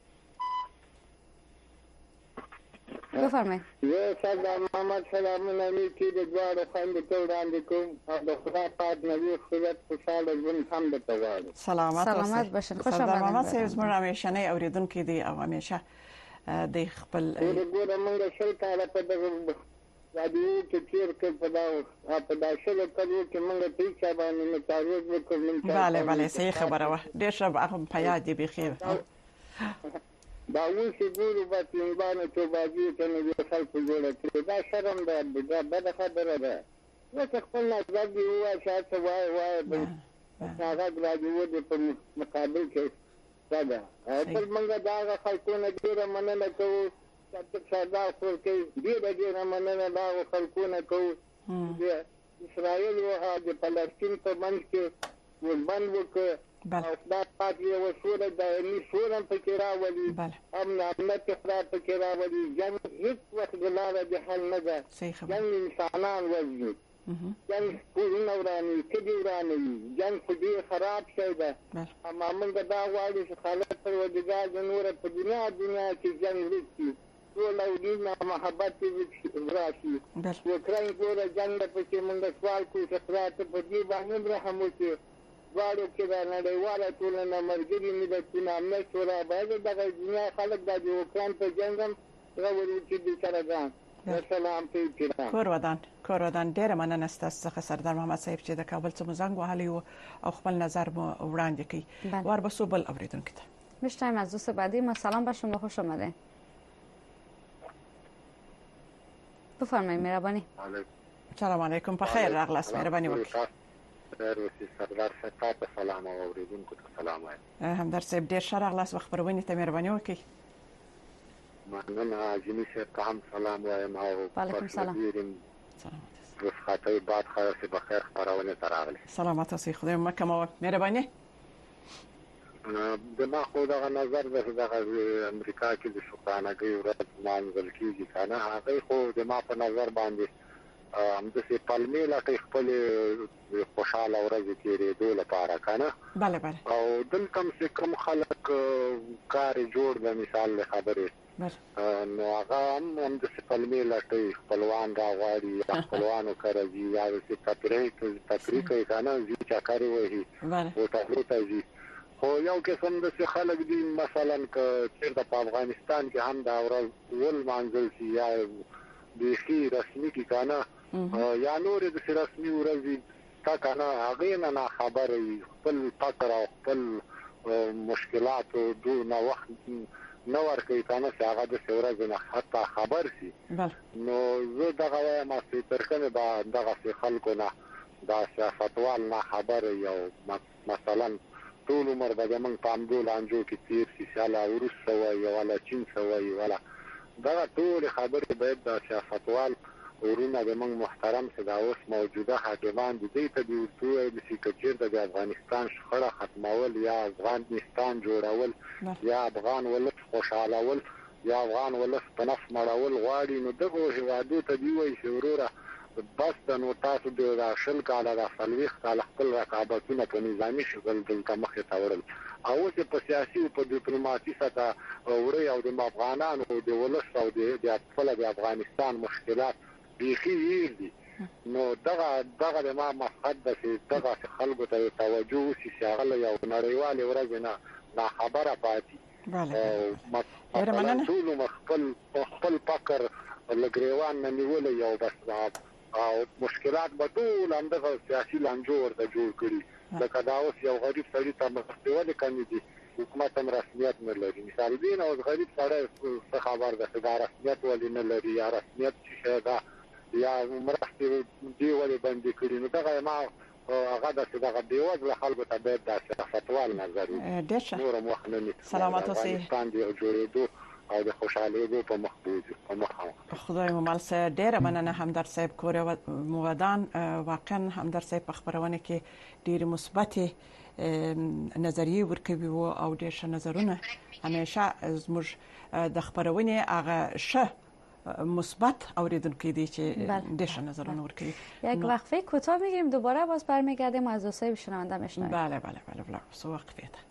بفرمایید. یه سلام محمد سلام نمیکی د دوار خوند ته وړاندې کوم او د خدای پاک نبی خدای خوشاله ژوند هم د توال. سلامت سلامت باشین. خوش آمدید. محمد آمدید. زموږ همیشنه اوریدونکو دی او همیشه د خپل ګوره موږ شل کاله په دغه رادیو کې تیر کړ په دا په دا شل کلو کې موږ ټیک چا باندې متعرض وکړو. بله بله صحیح خبره و. ډېر ښه هغه په یاد دی بخیر. دا اوس ګورو په تینبانه ته باندې ته نه خلکو جوړه کړې. دا شرم ده، دا بده خبره ده. نو که خپل نظر دی وایي چې وای وای بل هغه رادیو د په مقابل کې څه ده. بل موږ دا خلکو نه ډېره مننه کوو چې څنګه خپل کې ډېره ډېره مننه دا خلکو نه کوو. اسرائیل او د فلسطین په منځ کې وربند وکړ او دا پاتې یو سوله دایمي سوله پکې راولي، امن امنیت اقرار پکې راولي. جنګ هیڅ وخت د لاره د حل نه ده. جنګ انسانان وژني، جنګ کورونه ورانوي، کلي ورانوي. جنګ خو ډېر خراب شی ده. اما موږ دا غواړو چې خالق پروردګار د نوره په دنیا دنیا کې جنګ وکړي، سوله او مینه محبت راشي. اوکراین ګوره جنګ پکې موږ سوال کوو چې خدای ته په دې باندې رحم وکړي. غواړو چې د نړیواله ټولنه ملګري ملتونه امنیت شورا باید دغه دنیا خلک د اوکراین په جنګ هم راوړي چې بیچاره ځان. سلام ته کور ودان کور ودان ډېره مننه ستاسو څخه سردار محمد صاحب چې د کابل څخه زنګ وهلی و او خپل نظر مو وړاندې کړي. وربسو بل اوریدونکو ته میشتم از دوست بعدی ما. سلام به شما، خوش آمده. بفرمایید مهربانی. سلام علیکم، په خیر راغلاست. مهرباني وکړئ. روسي سردار صاحب ته سلام او اوریدونکو ته سلام وایم. همدار صاحب ډیر ښه راغلاست. خبرونه ته مهرباني وکړئ. مننه. جنی صاحب ته هم سلام وایم او وعلیکم سلام. سلامات. رفقاتي بعد خلاص بخیر خبرونه تراغلي. سلامات اوسئ. خدای مو کومه مهرباني. د ما خو دا نظر د امریکا کې د شکرانګي ورځ مانځل کیږي کنه. هغه خو د ما په نظر باندې ام د سي پالمې لا خپل خوشاله ورځ تیرې دوه لپاره کنه. bale bale. او دل کم سے کم خلک کار جوړ د مثال خبره. نو هغه هم د سي پالمې لا خپلوان دا غواړي خپلوانو کارځي یا د تفریح تفریح کنه چې کاری وایي او تاسو ته خو یو قسم د خلک دي مثلا ک چیرته په افغانستان کې هم دا ورځ ول مانځل شي یا د شي رسمي کې کنه یا نور د رسمي ورځ تا کنه هغه نه خبرې خپل فکر او خپل مشکلات او دونه وخت نو ورکوي کنه چې هغه د ورځې نه حتی خبر شي نو زه دغه وایم چې ترکنه به دغه خلکو نه دا سیاستوال نه خبر یو مثلا ټول عمر به موږ پام ګول انجو کې تیر شي سالا ورسره وي ولا چین سوي ولا دا ټول خبرې باید د سیاستوال ورونه د موږ محترم چې دا اوس موجوده حاکمان دي ته د دوی د سیکچر د افغانستان شخړه ختمول یا افغانستان جوړول یا افغان ولس خوشالول یا افغان ولس په نفس مړول غواړي نو دغه هوادو ته دی وایي چې وروره بس د نو تاسو د راشل کاله د فلويخ کاله خپل رقابتونه په نظامی شکل دلته مخې ته وړل او چې په سیاسي او په ډیپلوماسي سره اوري او د افغانانو او د ولس او د خپل د افغانستان مشکلات بيخي دي نو دغه دغه ما مقصد د دغه خلکو ته توجه وشي شغله یو نړیوال ورځ نه لا خبره پاتې بله مثلا ټول مخبل خپل فکر لګریوان نه نیول یو بس او مشکلات به ټول اندغه سیاسي لنجور ته جوړ کړي لکه دا اوس یو غریب سړی ته مستوي کاندي حکومت هم رسمیت نه لري مثال دین او غریب سړی څه خبر ده چې دا رسمیت ولې نه لري یا رسمیت څه ده یا مرستې دی ولې باندې کړی نو دغه ما هغه د دغه دیوځ خلکو ته به د فتوال نظر نور مخنني سلامات اوسئ باندې جوړېدو او د خوشاله په مخبوز په مخه خدای مو مال سه ډیره مننه همدار صاحب کور مودان واقعا همدار صاحب په خبرونه کې ډیره مثبت نظریه ورکوي او ډیر ښه نظرونه همیشه زموږ د خبرونه هغه ښه مثبت اوریدونکو دي چې ډیر ښه نظرونه ورکوي یک وقفه کوتاه میگیریم دوباره باز برمیگردیم از دوستای شنونده میشنویم بله بله بله بله سو وقفه ده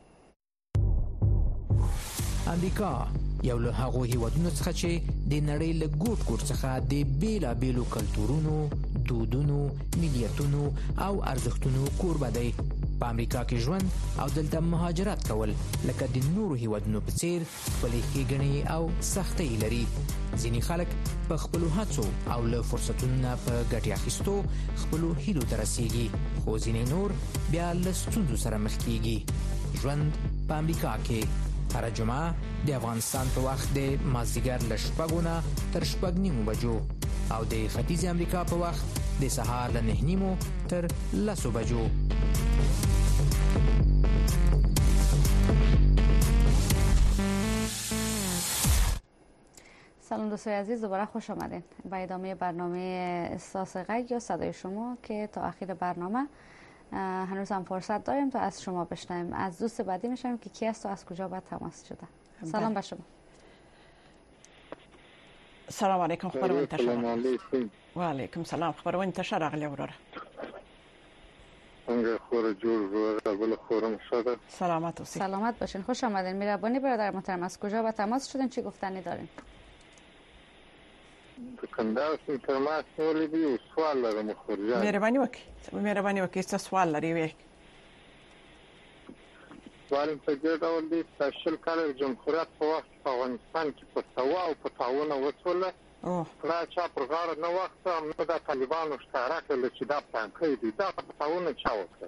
امریکا یو له هغو هیوادونو څخه چې د نړۍ له ګوټ ګوټ څخه د بیلابیلو کلتورونو، دودونو، ملیتونو او ارزښتونو کوربه دی. په امریکا کې ژوند او دلته مهاجرت کول لکه د نورو هیوادونو په څیر خپلې ښېګڼې او سختۍ لري. ځینې خلک په خپلو هڅو او له فرصتونو نه په ګټې اخیستو خپلو هیلو ته رسیږي، خو ځینې نور بیا له ستونزو سره مخ کیږي. ژوند په امریکا کې هر جمعه د افغانستان په وخت د مازدیګر له شپږو نه تر شپږ نیمو بجو او د ختیځ امریکا په وخت د سهار له نه نیمو تر لسو بجو. سلام دوستای عزیز، دوباره خوش آمدین به ادامه برنامه احساس غږ یا صدای شما که تا آخر برنامه هنوز هم فرصت داریم تا از شما بشنویم. از دوست بعدی میشم که کی است و از کجا با تماس شده. سلام به شما. سلام علیکم، خبرونه تشرا. و علیکم سلام، خبرونه تشرا غلی وروره. څنګه خور جوړ غل خورم شده. سلامت اوسئ. سلامت باشین، خوش آمدین. مهربانی برادر محترم، از کجا با تماس شدین؟ چی گفتنی دارین؟ کندهار څخه تماس ولې دی سوال لرم خورجان. مهرباني وکړئ، مهرباني وکړئ څه سوال لري وي. سوال په دې ډول دی چې شل کال جمهوریت په وخت په افغانستان کې په سوا او په تعاون وسوله او را چا پر غاړه نه وخت هم د طالبانو اشتراک له چې دا پانکې دي دا په تعاون چا وکړ.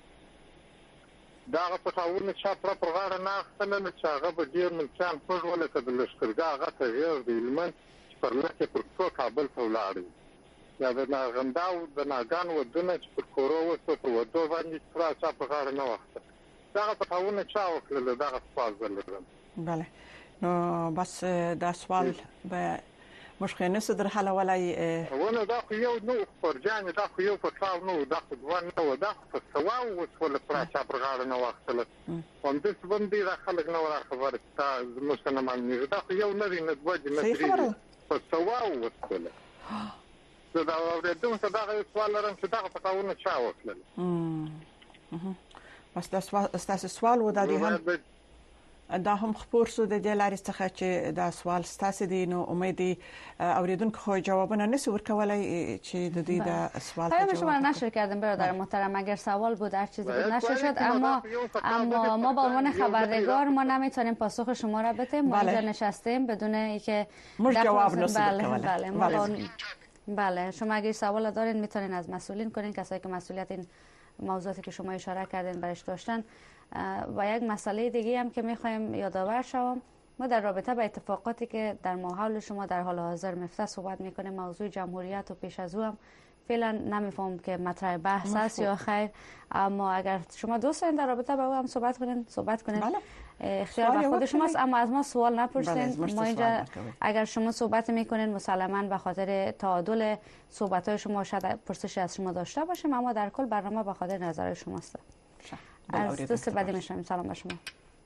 دا په تعاون چا پر پر غاړه نه اخلل چې هغه به ډیر منځان په ولې کډل شکرګه هغه ته غیر دی لمن پر لکه پر څو کابل ته ولاړی یا د ناغنداو د ناګان ودونه چې پر کورو وسو په ودو باندې تر چا په غاړه نه وخت دا په تاونه چا وکړل دا سوال زلرم. بله نو بس دا سوال به مشکل نسو در حل ولای ونه دا خو یو نو فرجان دا خو یو په تاو نو دا خو ځوان نو دا په سوا وسول پر چا پر غاړه نه وختل هم د څه باندې دا خلک نو را خبره تا مسلمان دا خو یو نری نه دوه نه په سوا وسول دا دا د دوه دا سوال لرم چې دا په تاونه چا وکړل. ام بس دا سوال ستاسو سوال و دا دی هم دا هم خبر شو د دې لارې څخه چې دا سوال ستاسو دی نو امیدي اوریدونکو خو جوابونه نسو ورکولای چې د دې دا سوال ته جواب شما نشر کردم برادر محترم. اگر سوال بود هر چیزی بود نشر شد اما اما ما به عنوان خبرنگار ما نمیتونیم پاسخ شما را بدیم. ما اینجا نشستیم بدون اینکه جواب نسو بله بله بله شما اگه سوال دارین میتونین از مسئولین کنین، کسایی که مسئولیت این موضوعاتی که شما اشاره کردین برش داشتن و یک مسئله دیگه هم که میخوایم یادآور شوم، ما در رابطه با اتفاقاتی که در ماحول شما در حال حاضر میفته صحبت میکنیم. موضوع جمهوریت و پیش از او هم فعلا نمیفهم که مطرح بحث است یا خیر، اما اگر شما دوست دارین در رابطه با او هم صحبت کنین صحبت کنین. بله. اختیار به خود شماست، اما از ما سوال نپرسین. بله، ما اینجا اگر شما صحبت میکنین مسلما به خاطر تعادل صحبت های شما شاید پرسش از شما داشته باشیم، اما در کل برنامه به خاطر نظر شماست. از دوست بعدی میشم. سلام به شما.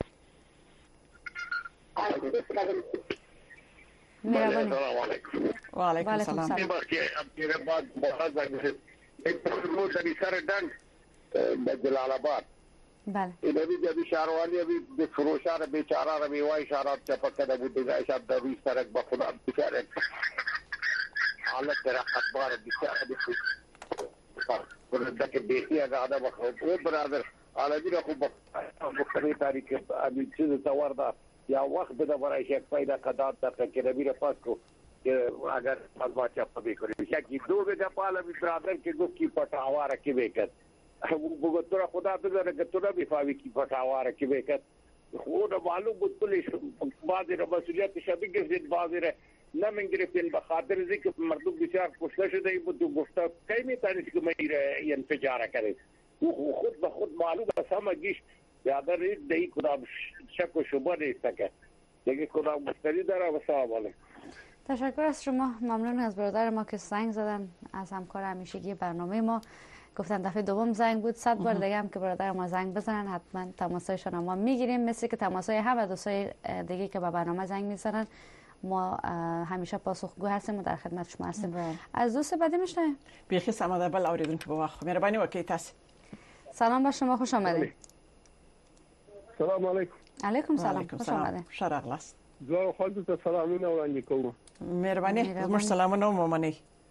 السلام علیکم. و علیکم السلام. این وقت ابتیر بعد باز اگه یک پرمو شدی سر دنگ به جلال آباد. بله. این ابی جدی شهروانی ابی به فروشان بیچاره را میوای شراب چپکده بود دیگه شب در روی سرک با خدا بیچاره حالت در خطبار بیچاره بیشتر برده که بیخی اگه آدم بخواب او برادر آلدی را خوب بخوری تاریخ ابی چیز تورده یا وقت بده برای شک پیدا قداد در که نبی را پاس کو که اگر مزما چپا بیکنی شکی دو بگه پالا بی برادر که گفت کی پتاواره کی بیکد بگو تو را خدا بذاره که تو را بیفاوی کی پتاواره کی بیکد خود معلوم بود کلیش بعضی را مسئولیت شبی گفتید بعضی را نمین گرفتین بخاطر ازی که مردم بسیار کشته شده ای بود و گفته کی میتانیست که میر انفجاره کرد خود به خود معلوم است همه گیش یادر رید دهی کدام شک و شبه نیسته که دیگه کدام مشتری داره و سلام علیکم. تشکر از شما. ممنون از برادر ما که زنگ زدن، از همکار همیشگی برنامه ما. گفتن دفعه دوم زنگ بود، صد بار دیگه هم که برادر ما زنگ بزنن حتما تماسایشان ما میگیریم، مثل که تماسای همه دوستای دیگه که به برنامه زنگ میزنن ما همیشه پاسخگو هستیم و در خدمت شما هستیم. باید. از دوست بعدی میشنویم. بیخی سماده بل اوریدون که با وقت مهربانی وکیل تاس. سلام با شما، خوش آمدید. سلام علیکم. علیکم سلام، خوش آمدید. شرقلاست. زه خالد ته سلامونه وړاندې کوم. مهرباني زموږ سلامونه ومنئ.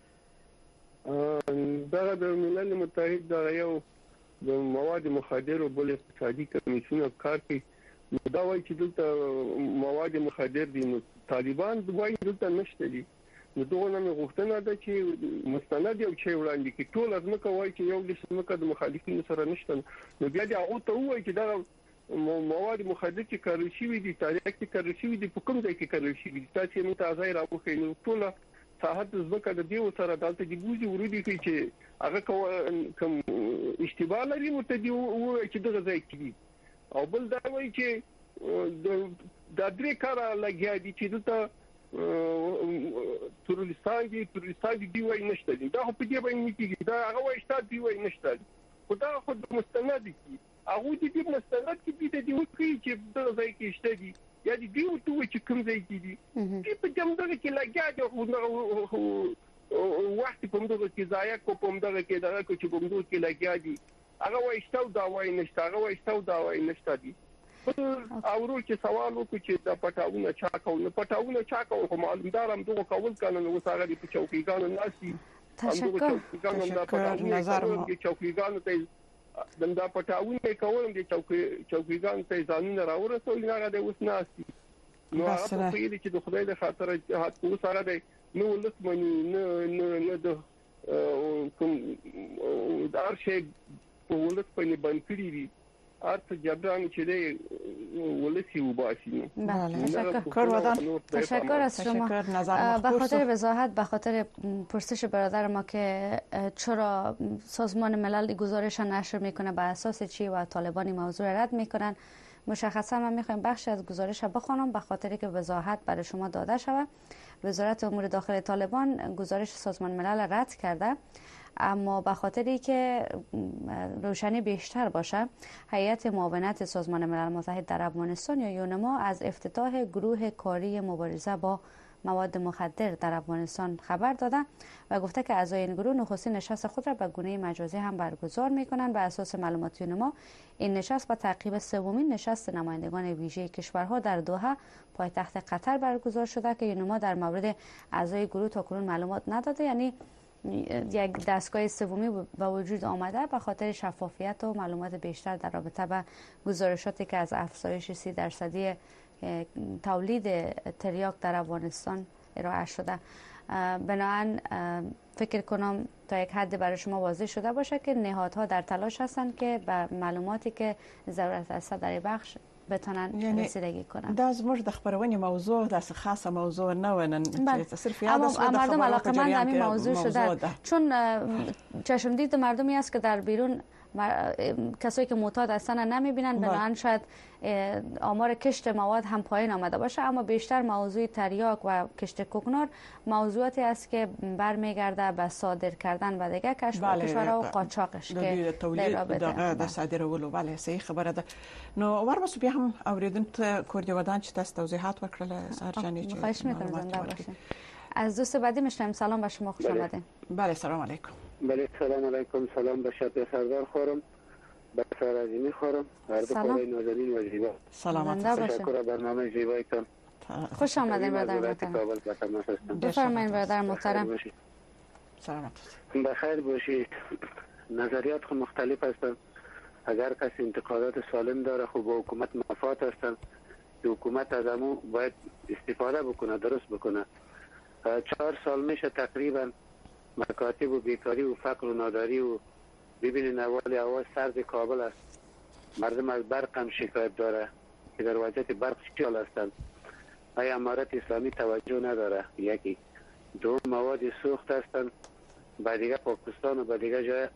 دغه د ملل متحد د یو د مواد مخدر بل اقتصادي کمیسیون کار کوي. دا وایي چې دلته مواد مخدر دي نو طالبان وایي دلته نشته دي. نو دغه نه غوښتنه ده چې مستند یو شی وړاندې کړي. ټول از مکه وایي چې یو د سمکه د مخالفینو سره نشته. نو بیا د هغه ته وایي چې دا مواد مخدر چې کارول شوي دي تاریخ کې کارول شوي دي په کوم ځای کې کارول شوي دي تاسو یې متازای راوخی نو ټول صحت زبکه د دیو سره دالته دی بوزي ورودي کوي چې هغه کوم اشتباه لري ورته دی و چې دغه ځای کې دي او بل دا وایي چې د درې کار لګیا دي چې دلته تورستان دي تورستان دي وایي نشته دي دا په دې باندې کېږي دا هغه وایي شته دی وایي نشته خدا خود مستند دي هغه دې مستند کې دي د وکړي چې دغه ځای کې شته دي یا دې دیو ته چې کوم ځای کې دي په جمع کې لګیا دي وخت په موږ کې ضایع کو په موږ کې دا چې په موږ کې لګیا دي هغه وایي شته دا وایي نشته هغه وایي شته دا وایي نشته دي او ورو چې سوال وکړي چې دا پټاونه چا کوي پټاونه چا کوي خو معلومدار هم دغه کول کنه نو سره په چوکیګانو ناسي تشکر تشکر نظر مو چوکیګانو ته دا پټاونه کول دي چوکي چوکیګانو ته ځانونه راورسول نه غواړي اوس ناسي نو هغه په دې چې د خدای د خاطر هڅو سره دی نو لسمني نه نه د کوم دار شي په ولس په باندې کړی دي ارت جبران چې دی ولسی وباسي. بله تشکر تشکر از شما. به خاطر وضاحت به خاطر پرسش برادر ما که چرا سازمان ملل گزارش نشر میکنه به اساس چی و طالبانی موضوع رد میکنن، مشخصا من میخوایم بخشی از گزارش بخونم به خاطر که وضاحت برای شما داده شود. وزارت امور داخل طالبان گزارش سازمان ملل رد کرده، اما به خاطری که روشنی بیشتر باشه هیئت معاونت سازمان ملل متحد در افغانستان یا یونما از افتتاح گروه کاری مبارزه با مواد مخدر در افغانستان خبر داده و گفته که اعضای این گروه نخستین نشست خود را به گونه مجازی هم برگزار میکنند. بر اساس معلومات یونما این نشست با تعقیب سومین نشست نمایندگان ویژه کشورها در دوحه پایتخت قطر برگزار شده که یونما در مورد اعضای گروه تاکنون معلومات نداده، یعنی یک دستگاه سومی به وجود آمده به خاطر شفافیت و معلومات بیشتر در رابطه با گزارشاتی که از افزایش سی درصدی تولید تریاک در افغانستان ارائه شده. بنابراین فکر کنم تا یک حد برای شما واضح شده باشه که نهادها در تلاش هستند که به معلوماتی که ضرورت است در بخش بتونن یعنی رسیدگی کنن. دا زموږ د خبرونې موضوع د خاصه موضوع نه ونن چې صرف یاد است اما مردم علاقمند همین موضوع شده، چون چشمدید مردمی است که در بیرون کسایی که معتاد هستن نمیبینن، بنابراین شاید آمار کشت مواد هم پایین آمده باشه، اما بیشتر موضوع تریاک و کشت کوکنار موضوعاتی است که برمیگرده به صادر کردن به دیگه کشورها و قاچاقش که تولید د صادرولو. بله صحیح خبره ده. نو ورمسو بیا هم اوریدونکو کوردی ودان چې تاسو توضیحات ورکړل سهار جانی چې خواهش می‌کنم زنده باشین. از دوست بعدی میشنم. سلام به شما، خوش آمدید. بله سلام علیکم. بله سلام علیکم. سلام به شب سردار خورم، به سرازمی خورم، هر دو خورای نازنین و زیبا. سلامت. تشکر برنامه زیبایتان. خوش آمدید برادر محترم. بفرمایید برادر محترم. سلامت. بخیر باشید. نظریات خود مختلف هستند. اگر کسی انتقادات سالم داره خب با حکومت مفاد هستند. حکومت از امو باید استفاده بکنه، درست بکنه. چهار سال میشه تقریبا مکاتب و بیکاری و فقر و ناداری و ببینین اول اول سرد کابل است. مردم از برق هم شکایت داره که در وضعیت برق چیال هستند. آیا امارت اسلامی توجه نداره؟ یکی. دو مواد سوخت هستند. با دیگه پاکستان و با دیگه جای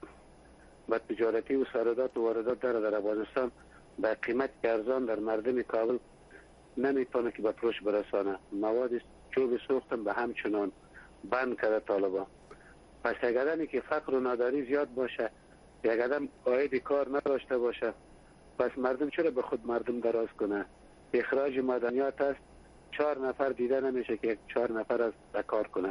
با تجارتی و صادرات و واردات داره در افغانستان با قیمت ارزان در مردم کابل نمیتونه که به فروش برسانه. مواد چوب سوخت به همچنان بند کرده طالبان. پس اگرمی که فقر و ناداری زیاد باشه، یک آدم عاید کار نداشته باشه، پس مردم چرا به خود مردم دراز کنه؟ اخراج معدنیات است، چهار نفر دیده نمیشه که چهار نفر از کار کنه.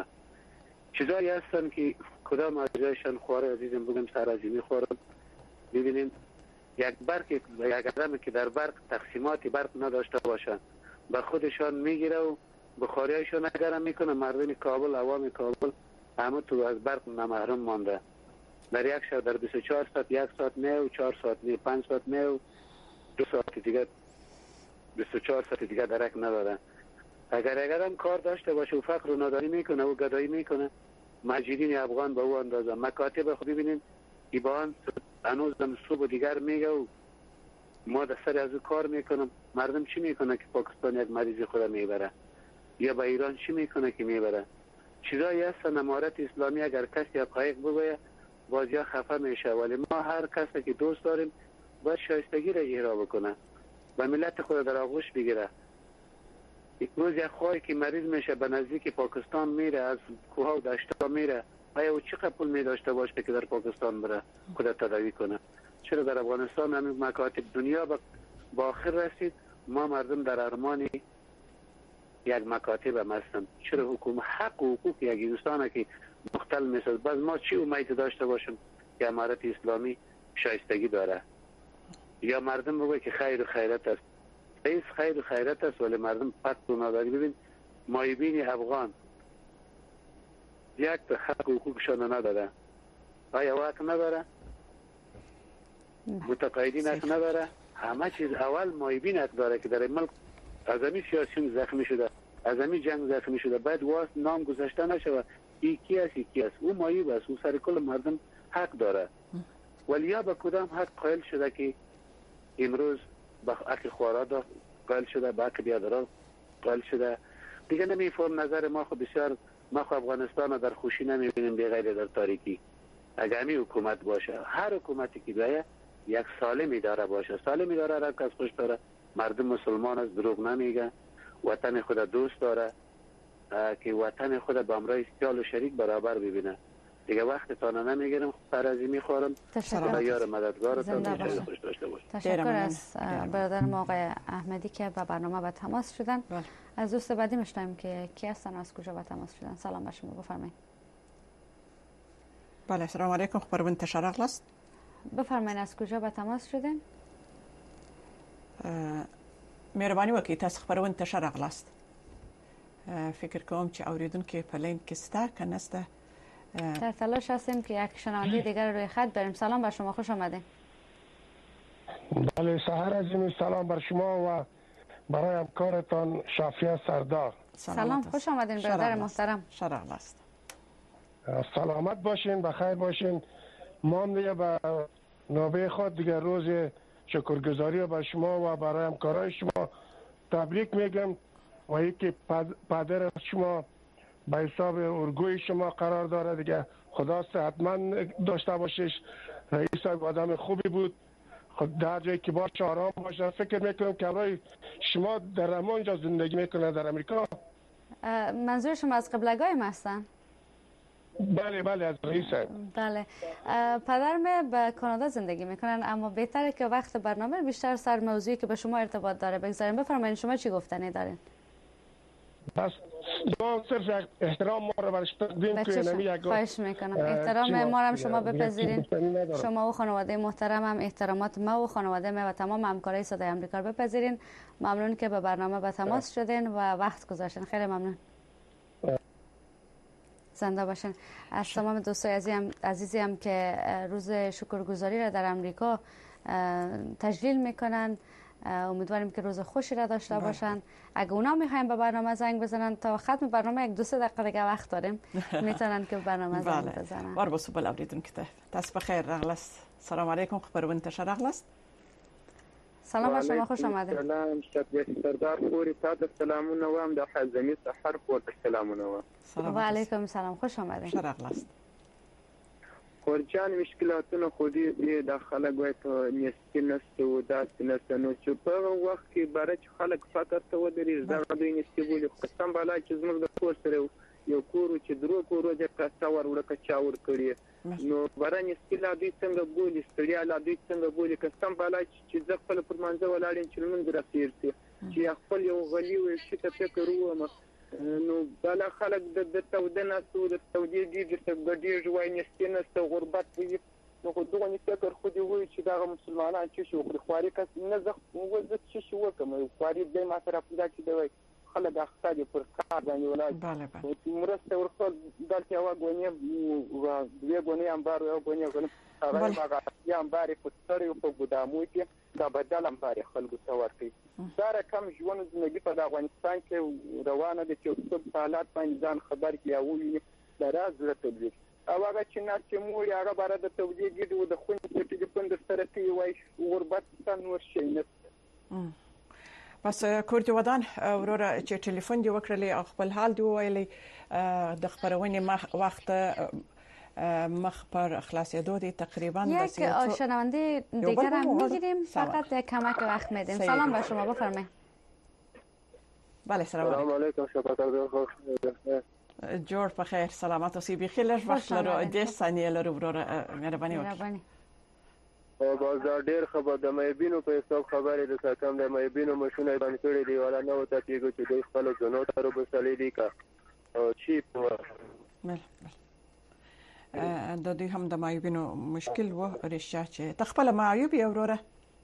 چیزایی هستن که کدام از جایشان خواره عزیزم بگم سرازیمی خورم. ببینیم یک برق یک آدمی که در برق تقسیماتی برق نداشته باشه به خودشان میگیره و بخاریایشان نگرم میکنه. مردم کابل، عوام کابل همه تو از برق نمحرم مانده. در یک شب در بیست و چهار ساعت یک ساعت نه و چهار ساعت نه پنج ساعت نه و دو ساعت دیگه بیست و چهار ساعت دیگه درک نداره. اگر اگر هم کار داشته باشه و فقر و ناداری میکنه و گدایی میکنه، مجیدین افغان به او اندازه. مکاتب خود ببینین ایبان هنوز هم صبح دیگر میگه و ما در سر از او کار میکنم. مردم چی میکنه که پاکستان یک مریضی خود میبره؟ یا به ایران چی میکنه که میبره؟ چیزایی هستن امارت اسلامی اگر کسی حقایق بگویه بازیا خفه میشه، ولی ما هر کسی که دوست داریم باید شایستگی را اجرا بکنه و ملت خود در آغوش بگیره. یک روز یک خواهی که مریض میشه به نزدیک پاکستان میره، از کوها و دشتا میره، آیا او چقدر پول میداشته باشه که در پاکستان بره خود تداوی کنه؟ چرا در افغانستان همین مکاتب دنیا با آخر رسید، ما مردم در ارمانی یک مکاتب هم هستن؟ چرا حکومت حق و حقوق یک انسانه که مختل میسد؟ باز ما چی امید داشته باشیم که امارت اسلامی شایستگی داره؟ یا مردم بگوی که خیر و خیرت است؟ ایس خیر و خیرت است ولی مردم فقر و ناداری. ببین مایبین افغان یک حق و حقوقشان نداره. آیا حق نداره؟ متقاعدین حق نداره؟ همه چیز اول مایبین حق داره که در این ملک از همین سیاسیون زخمی شده، از همین جنگ زخمی شده، باید واسه نام گذاشته نشود یکی است یکی است. او مایب است، او سر کل مردم حق داره. ولی یا به کدام حق قائل شده که امروز به حق خوارا قائل شده، به حق بیادران قائل شده؟ دیگه نمیفهم. نظر ما خود بسیار، ما خود افغانستان در خوشی نمیبینیم بغیر در تاریکی. اگر همی حکومت باشه، هر حکومتی که بیایه یک سالم اداره باشه. سالم اداره را کس خوش داره، مردم مسلمان از دروغ نمیگه، وطن خود دوست داره که وطن خود به امرای سیال و شریک برابر ببینه. دیگه وقت تانه نمیگیرم، سرازی میخورم. تشکر. یار مددگارتان میشه خوش داشته باش. تشکر از برادر ما آقای احمدی که به برنامه به تماس شدن. بله. از دوست بعدی میشنویم که کی هستن، از کجا به تماس شدن. سلام به شما، بفرمایید. بله سلام علیکم، خبرون تشرق است. بفرمایید از کجا به تماس شدن؟ مهرباني وکړئ تاسو خبرونه تشرق لاست. فکر کوم چې اوریدونکو په لین کې ستا کنسته. در تلاش هستیم که یک شنونده دیگر روی خط بریم. سلام بر شما، خوش آمدید. بله سحر عزیزی، سلام بر شما و برای همکارتان شافیه سردار. سلام، خوش آمدین برادر محترم. شرق است. سلامت باشین، بخیر باشین. ما هم دیگه به نوبه خود دیگه روز شکرگزاری به شما و برای همکارای شما تبریک میگم و یکی پدر شما به حساب ارگوی شما قرار داره دیگه. خدا صحتمند داشته باشیش. رئیس آدم خوبی بود. خود در جایی که باش آرام باشه. فکر میکنم که برای شما در همانجا زندگی میکنه در امریکا. منظور شما از قبلگایم هستن؟ بله بله از رئیس. بله. پدرم به کانادا زندگی میکنن، اما بهتره که وقت برنامه بیشتر سر موضوعی که به شما ارتباط داره بگذاریم. بفرمایید شما چی گفتنی دارین؟ بس ما صرف احترام ما رو برش تقدیم کنیم. خواهش میکنم احترام ما رو شما بپذیرین. شما و خانواده محترمم احترامات ما و خانواده ما و تمام همکارای صدای آمریکا رو بپذیرین. ممنون که به برنامه به تماس شدین و وقت گذاشتین. خیلی ممنون. زنده باشین. از تمام دوستای عزیزم عزیزی هم که روز شکرگزاری را در امریکا تجلیل میکنن، امیدواریم که روز خوشی را داشته باشن. اگه اونا میخواین به برنامه زنگ بزنن تا ختم برنامه یک دو سه دقیقه دیگه وقت داریم، میتونن که برنامه زنگ بزنن. بار بسو بل اوریدونکو تاسو په خیر راغلاست. سلام علیکم، خبرونه تشه راغلاست. سلام بر شما، خوش آمدید. سلام شکر سردار پوری تاسو سلامونه وام د حزمی سحر پورته سلامونه وام. و علیکم سلام، خوش آمدید. راغلاست. خورجان مشکلاتونه خو دې د خلک وای ته نستی نسته و داسې نسته نو چې په هغه وخت کې باره چې خلک فکر ته ودرېږي دغه دوی نستی بولي خو قسم بالا چې زموږ د کور سره یو کور و چې درو کورو د کاسه ور وړه چا ور کړی نو باره نستی لا دوی څنګه بولي ستړیا لا دوی څنګه بولي قسم بالا چې زه خپل پر منځ ولاړم چې لمونځ راسیږي چې خپل یو غلی و شي ته فکر ومه نو بالا خلک د تودنه سو د تودې دي د ګډي ژوای نستی نسته غربت وي نو خو دغه فکر خو دی وای چې دا مسلمانان چې شو خو خواري کس نه زه وځ چې شو وکم خواري د ما سره پیدا چې دی خلک اقتصادي پر کار باندې ولای بله بله مرسته ورخل دلته یو غونې و دوی غونې انبار یو غونې غونې هغه هغه یا انبار په ستړي په ګدامو کې دا بدل انبار خلکو ته ورکړي دا رقم ژوند زندگی په افغانستان کې روانه دي چې په حالات باندې ځان خبر کې او دا راز راټولوي او هغه چې نه چې مو هغه بار د توجیه کېدو د خون په ټلیفون د سره کې وای غربت څنګه ورشي نه پس کوردی ودان وروره چې ټلیفون دی وکړلې او خپل حال دی ویلي د خبرونې وخت مخ پر خلاصیدو دی تقریبا یک شنونده دیگر هم میگیریم فقط کمک وقت میدیم. سلام به شما، بفرمایید. بله سلام علیکم. شکر جور بخیر، سلامت اوسئ. بخیر وخت لرو ده ثانیه لرو وروره مهرباني وکړئ. باز ډیر خبر د مېبینو په حساب خبرې د سکم د مېبینو مشونه باندې کړې دی ولا نو ته کېږي چې د خپل جنو تر وبسلې دي کا او چی په مل د دې هم د مېبینو مشکل و رښتیا چې تخپل معیوب یې وروره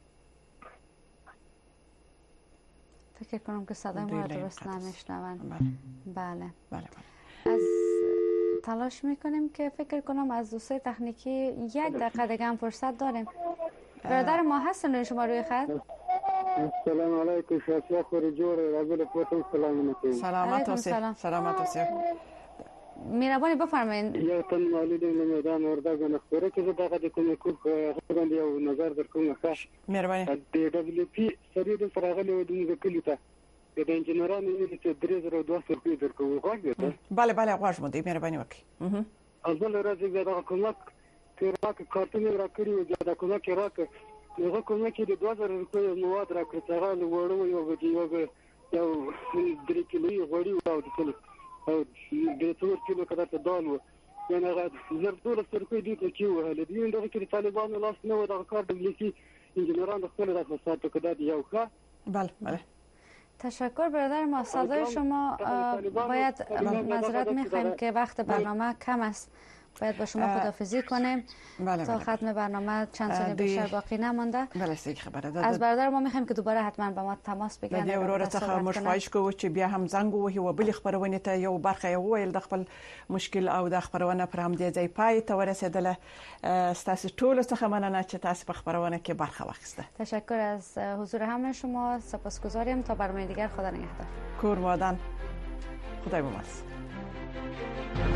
فکر کنم که صدای ما درست نمیشنون. بله بله از تلاش میکنیم که فکر کنم از دوستای تکنیکی یک دقیقه دیگه هم فرصت داریم. برادر ما هستن شما روی خط؟ سلام علیکم. شما خوری جور راجل پروتون سلام میکنم. سلامت اوسئ. سلامت اوسئ. مهربانی بفرمایید. یا تن والد میدان ورده گنخوره که دغه د کوم کو غوډه یو نظر در کوم ښه. مهربانی. د دبليو پی سری د فراغله ودونکو کلیته د انجنیرانو چې درې زره دوه سوه روپۍ درکوي غواړي. بله بله غواړم دې مهرباني وکړئ. اول راځي دا کومک تیراک کارتون راکړي او دا کومک راکړي هغه کومک د دوه زره روپۍ مواد راکړي هغه وړو یو یو یو درې کیلو غوړي او د کلی او د څور کیلو کډه ته دال یعنی هغه زر دوله روپۍ دی چې وهل دي دغه کې طالبانو لاس نه و دغه کار د ملي انجنیرانو خپل راځي کډه دی یو ښه. بله بله تشکر برادر ما. صدای شما باید معذرت میخوایم که وقت برنامه کم است، باید با شما خداحافظی کنیم تا ختم برنامه چند ثانیه بیشتر باقی نمانده. بله سیک خبره از برادر ما میخوایم که دوباره حتما با ما تماس بگیرن. د ورور څخه موږ خواهش کوو چې بیا هم زنګ ووهي او بل خبرونه ته یو برخه وویل د خپل مشکل او د خبرونه پر هم دی ځای پای ته ورسېدله. تاسو ټول څخه مننه چې تاسو په خبرونه کې برخه واخیسته. تشکر از حضور همه شما، سپاسگزاریم. تا برنامه دیگر خدا نگهدار. کور مادان خدای مو